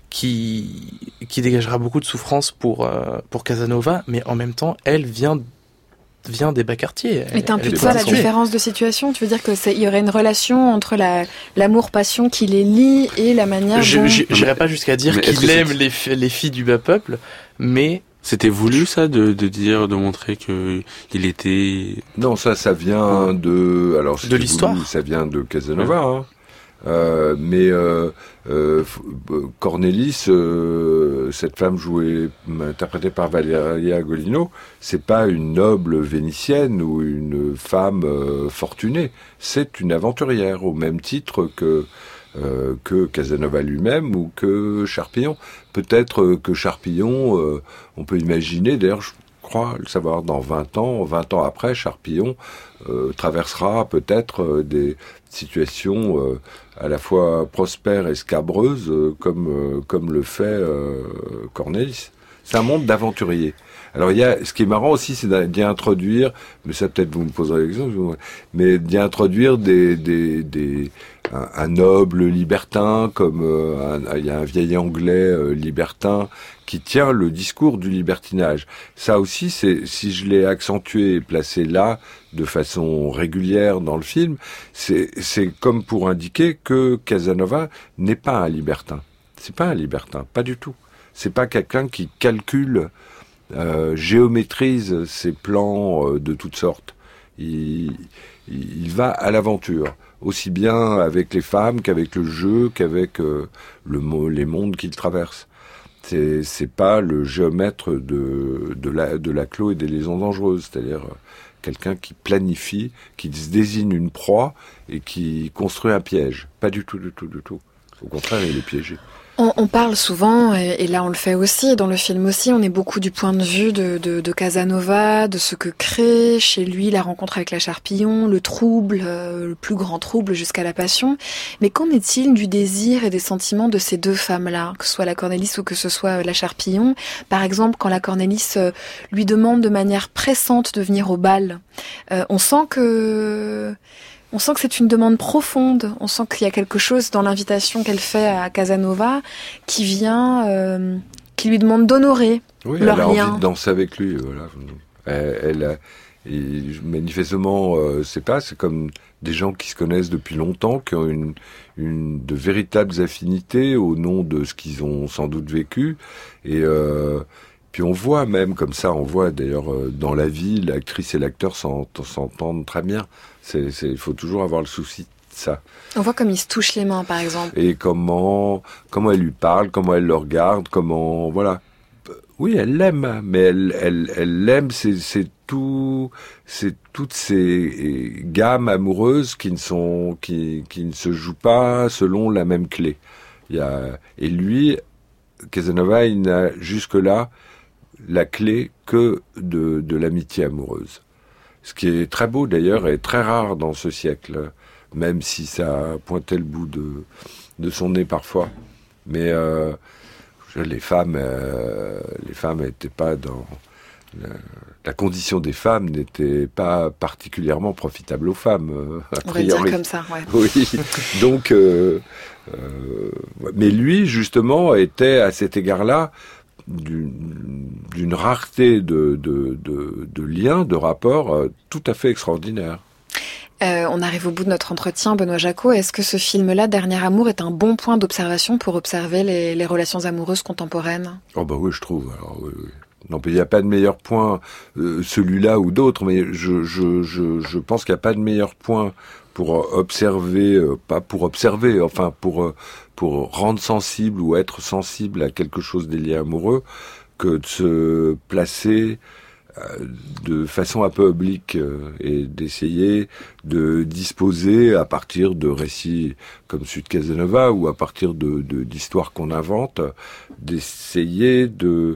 qui qui dégagera beaucoup de souffrance pour euh, pour Casanova, mais en même temps elle vient vient des bas quartiers. Et t'impliques ça la différence de situation? Tu veux dire que c'est il y aurait une relation entre la l'amour-passion qui les lie et la manière je, dont... Je j'irais pas jusqu'à dire mais qu'il aime les les filles du bas peuple, mais c'était voulu ça de, de dire, de montrer que il était. Non, ça, ça vient de. Alors de l'histoire. Voulu, ça vient de Casanova, ouais. hein. Euh, mais euh, euh, Cornélis, euh, cette femme jouée, interprétée par Valeria Golino, c'est pas une noble vénitienne ou une femme euh, fortunée. C'est une aventurière au même titre que. Euh, que Casanova lui-même ou que Charpillon. Peut-être euh, que Charpillon, euh, on peut imaginer, d'ailleurs je crois le savoir, dans vingt ans, vingt ans après, Charpillon euh, traversera peut-être euh, des situations euh, à la fois prospères et scabreuses euh, comme, euh, comme le fait euh, Cornélis. C'est un monde d'aventuriers. Alors il y a, ce qui est marrant aussi, c'est d'y introduire, mais ça peut-être vous me poserez la question, mais d'y introduire des, des, des un, un noble libertin, comme euh, un, il y a un vieil anglais euh, libertin qui tient le discours du libertinage. Ça aussi, c'est si je l'ai accentué et placé là de façon régulière dans le film, c'est c'est comme pour indiquer que Casanova n'est pas un libertin. C'est pas un libertin, pas du tout. C'est pas quelqu'un qui calcule. Euh, géométrise ses plans euh, de toutes sortes. Il, il, il va à l'aventure, aussi bien avec les femmes qu'avec le jeu, qu'avec euh, le, les mondes qu'il traverse. C'est, c'est pas le géomètre de, de, la, de la clos et des liaisons dangereuses, c'est-à-dire euh, quelqu'un qui planifie, qui se désigne une proie et qui construit un piège. Pas du tout, du tout, du tout. Au contraire, il est piégé. On, on parle souvent, et, et là on le fait aussi, dans le film aussi, on est beaucoup du point de vue de, de, de Casanova, de ce que crée chez lui la rencontre avec la Charpillon, le trouble, euh, le plus grand trouble jusqu'à la passion. Mais qu'en est-il du désir et des sentiments de ces deux femmes-là, que ce soit la Cornélis ou que ce soit la Charpillon? Par exemple, quand la Cornélis euh, lui demande de manière pressante de venir au bal, euh, on sent que... On sent que c'est une demande profonde. On sent qu'il y a quelque chose dans l'invitation qu'elle fait à Casanova qui vient, euh, qui lui demande d'honorer oui, leur elle a lien. envie de danser avec lui. Voilà. Elle, elle a, et manifestement, euh, c'est pas, c'est comme des gens qui se connaissent depuis longtemps, qui ont une, une de véritables affinités au nom de ce qu'ils ont sans doute vécu. Et euh, puis on voit même comme ça, on voit d'ailleurs euh, dans la vie, l'actrice et l'acteur s'entendent très bien. C'est, c'est, il faut toujours avoir le souci de ça. On voit comme il se touche les mains, par exemple. Et comment, comment elle lui parle, comment elle le regarde, comment, voilà. Oui, elle l'aime, mais elle, elle, elle l'aime. C'est, c'est tout, c'est toutes ces gammes amoureuses qui ne sont, qui, qui ne se jouent pas selon la même clé. Il y a, et lui, Casanova, il n'a jusque-là la clé que de, de l'amitié amoureuse. Ce qui est très beau d'ailleurs et très rare dans ce siècle. même si ça pointait le bout de, de son nez parfois. Mais euh, les femmes, euh, les femmes n'étaient pas dans... La, la condition des femmes n'était pas particulièrement profitable aux femmes, euh, a On priori. va dire comme ça, ouais. Oui, donc... Euh, euh, mais lui, justement, était à cet égard-là d'une, d'une rareté de, de, de, de liens, de rapports euh, tout à fait extraordinaire. Euh, on arrive au bout de notre entretien, Benoît Jacot. Est-ce que ce film-là, Dernier Amour, est un bon point d'observation pour observer les, les relations amoureuses contemporaines ? Oh bah oui, je trouve. Alors, oui, oui. Non, il n'y a pas de meilleur point, euh, celui-là ou d'autres, mais je, je, je, je pense qu'il n'y a pas de meilleur point pour observer, euh, pas pour observer, enfin pour, euh, pour rendre sensible ou être sensible à quelque chose des liens amoureux, que de se placer euh, de façon un peu oblique euh, et d'essayer de disposer à partir de récits comme celui de Casanova ou à partir de, de, d'histoires qu'on invente, d'essayer de...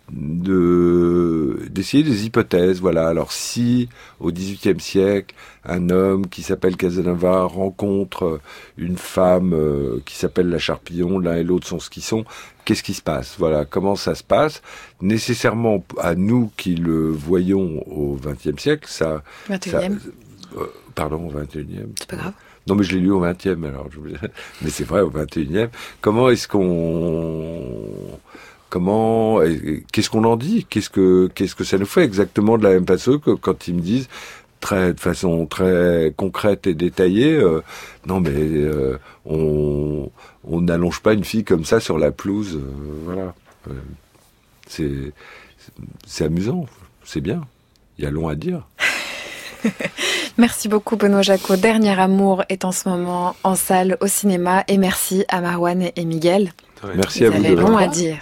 de d'essayer des hypothèses, voilà. Alors si au dix-huitième siècle un homme qui s'appelle Casanova rencontre une femme euh, qui s'appelle la Charpillon, l'un et l'autre sont ce qu'ils sont, qu'est-ce qui se passe, voilà, comment ça se passe nécessairement à nous qui le voyons au vingtième siècle, ça, vingt et unième ça euh, pardon, au vingt et unième c'est pas grave. Non, mais je l'ai lu au vingtième, alors je... mais c'est vrai, au vingt et unième comment est-ce qu'on Comment, qu'est-ce qu'on en dit? Qu'est-ce que, qu'est-ce que ça nous fait exactement de la même façon que quand ils me disent très, de façon très concrète et détaillée, euh, non mais euh, on, on n'allonge pas une fille comme ça sur la pelouse, euh, voilà. Euh, c'est, c'est amusant, c'est bien. Il y a long à dire. Merci beaucoup Benoît Jacot. Dernier Amour est en ce moment en salle au cinéma et merci à Marouane et Miguel. Merci à vous. Vous avez long à dire.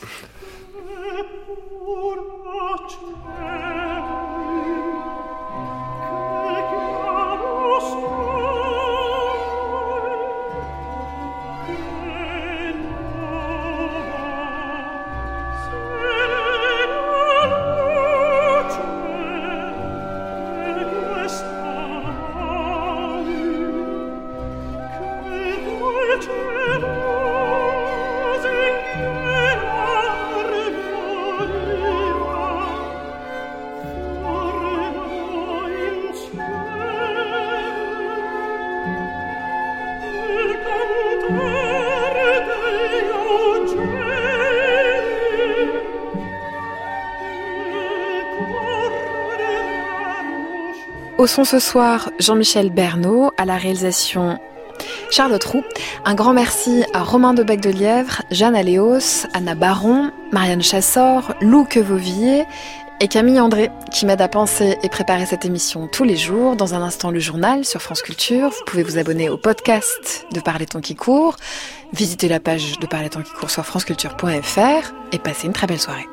Au son ce soir, Jean-Michel Bernot, à la réalisation Charlotte Roux. Un grand merci à Romain de Bec de Lièvre, Jeanne Aléos, Anna Baron, Marianne Chassor, Lou Quevovillier et Camille André qui m'aident à penser et préparer cette émission tous les jours. Dans un instant, le journal sur France Culture. Vous pouvez vous abonner au podcast de Par les temps qui courent, visiter la page de Par les temps qui courent sur franceculture point f r et passer une très belle soirée.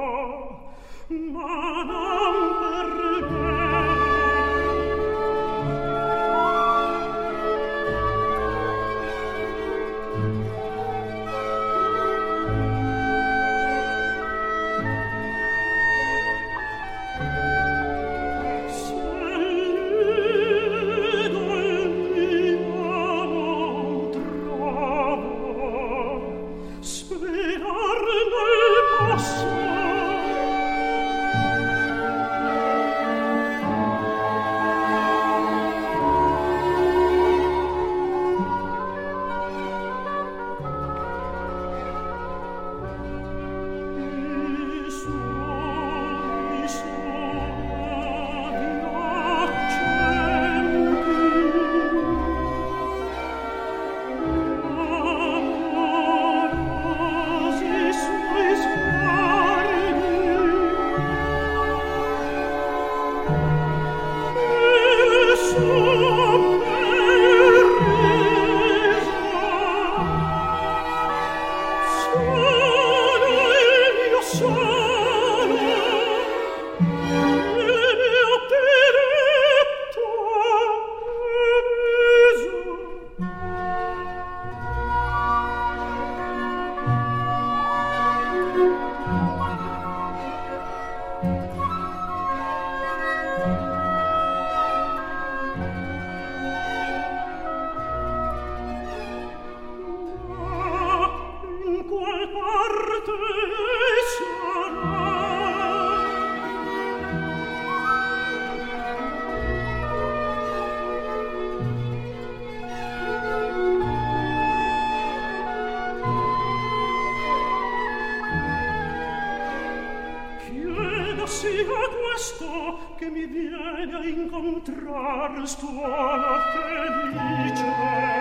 Ma non per me sia questo che mi viene a incontrar stuola felice.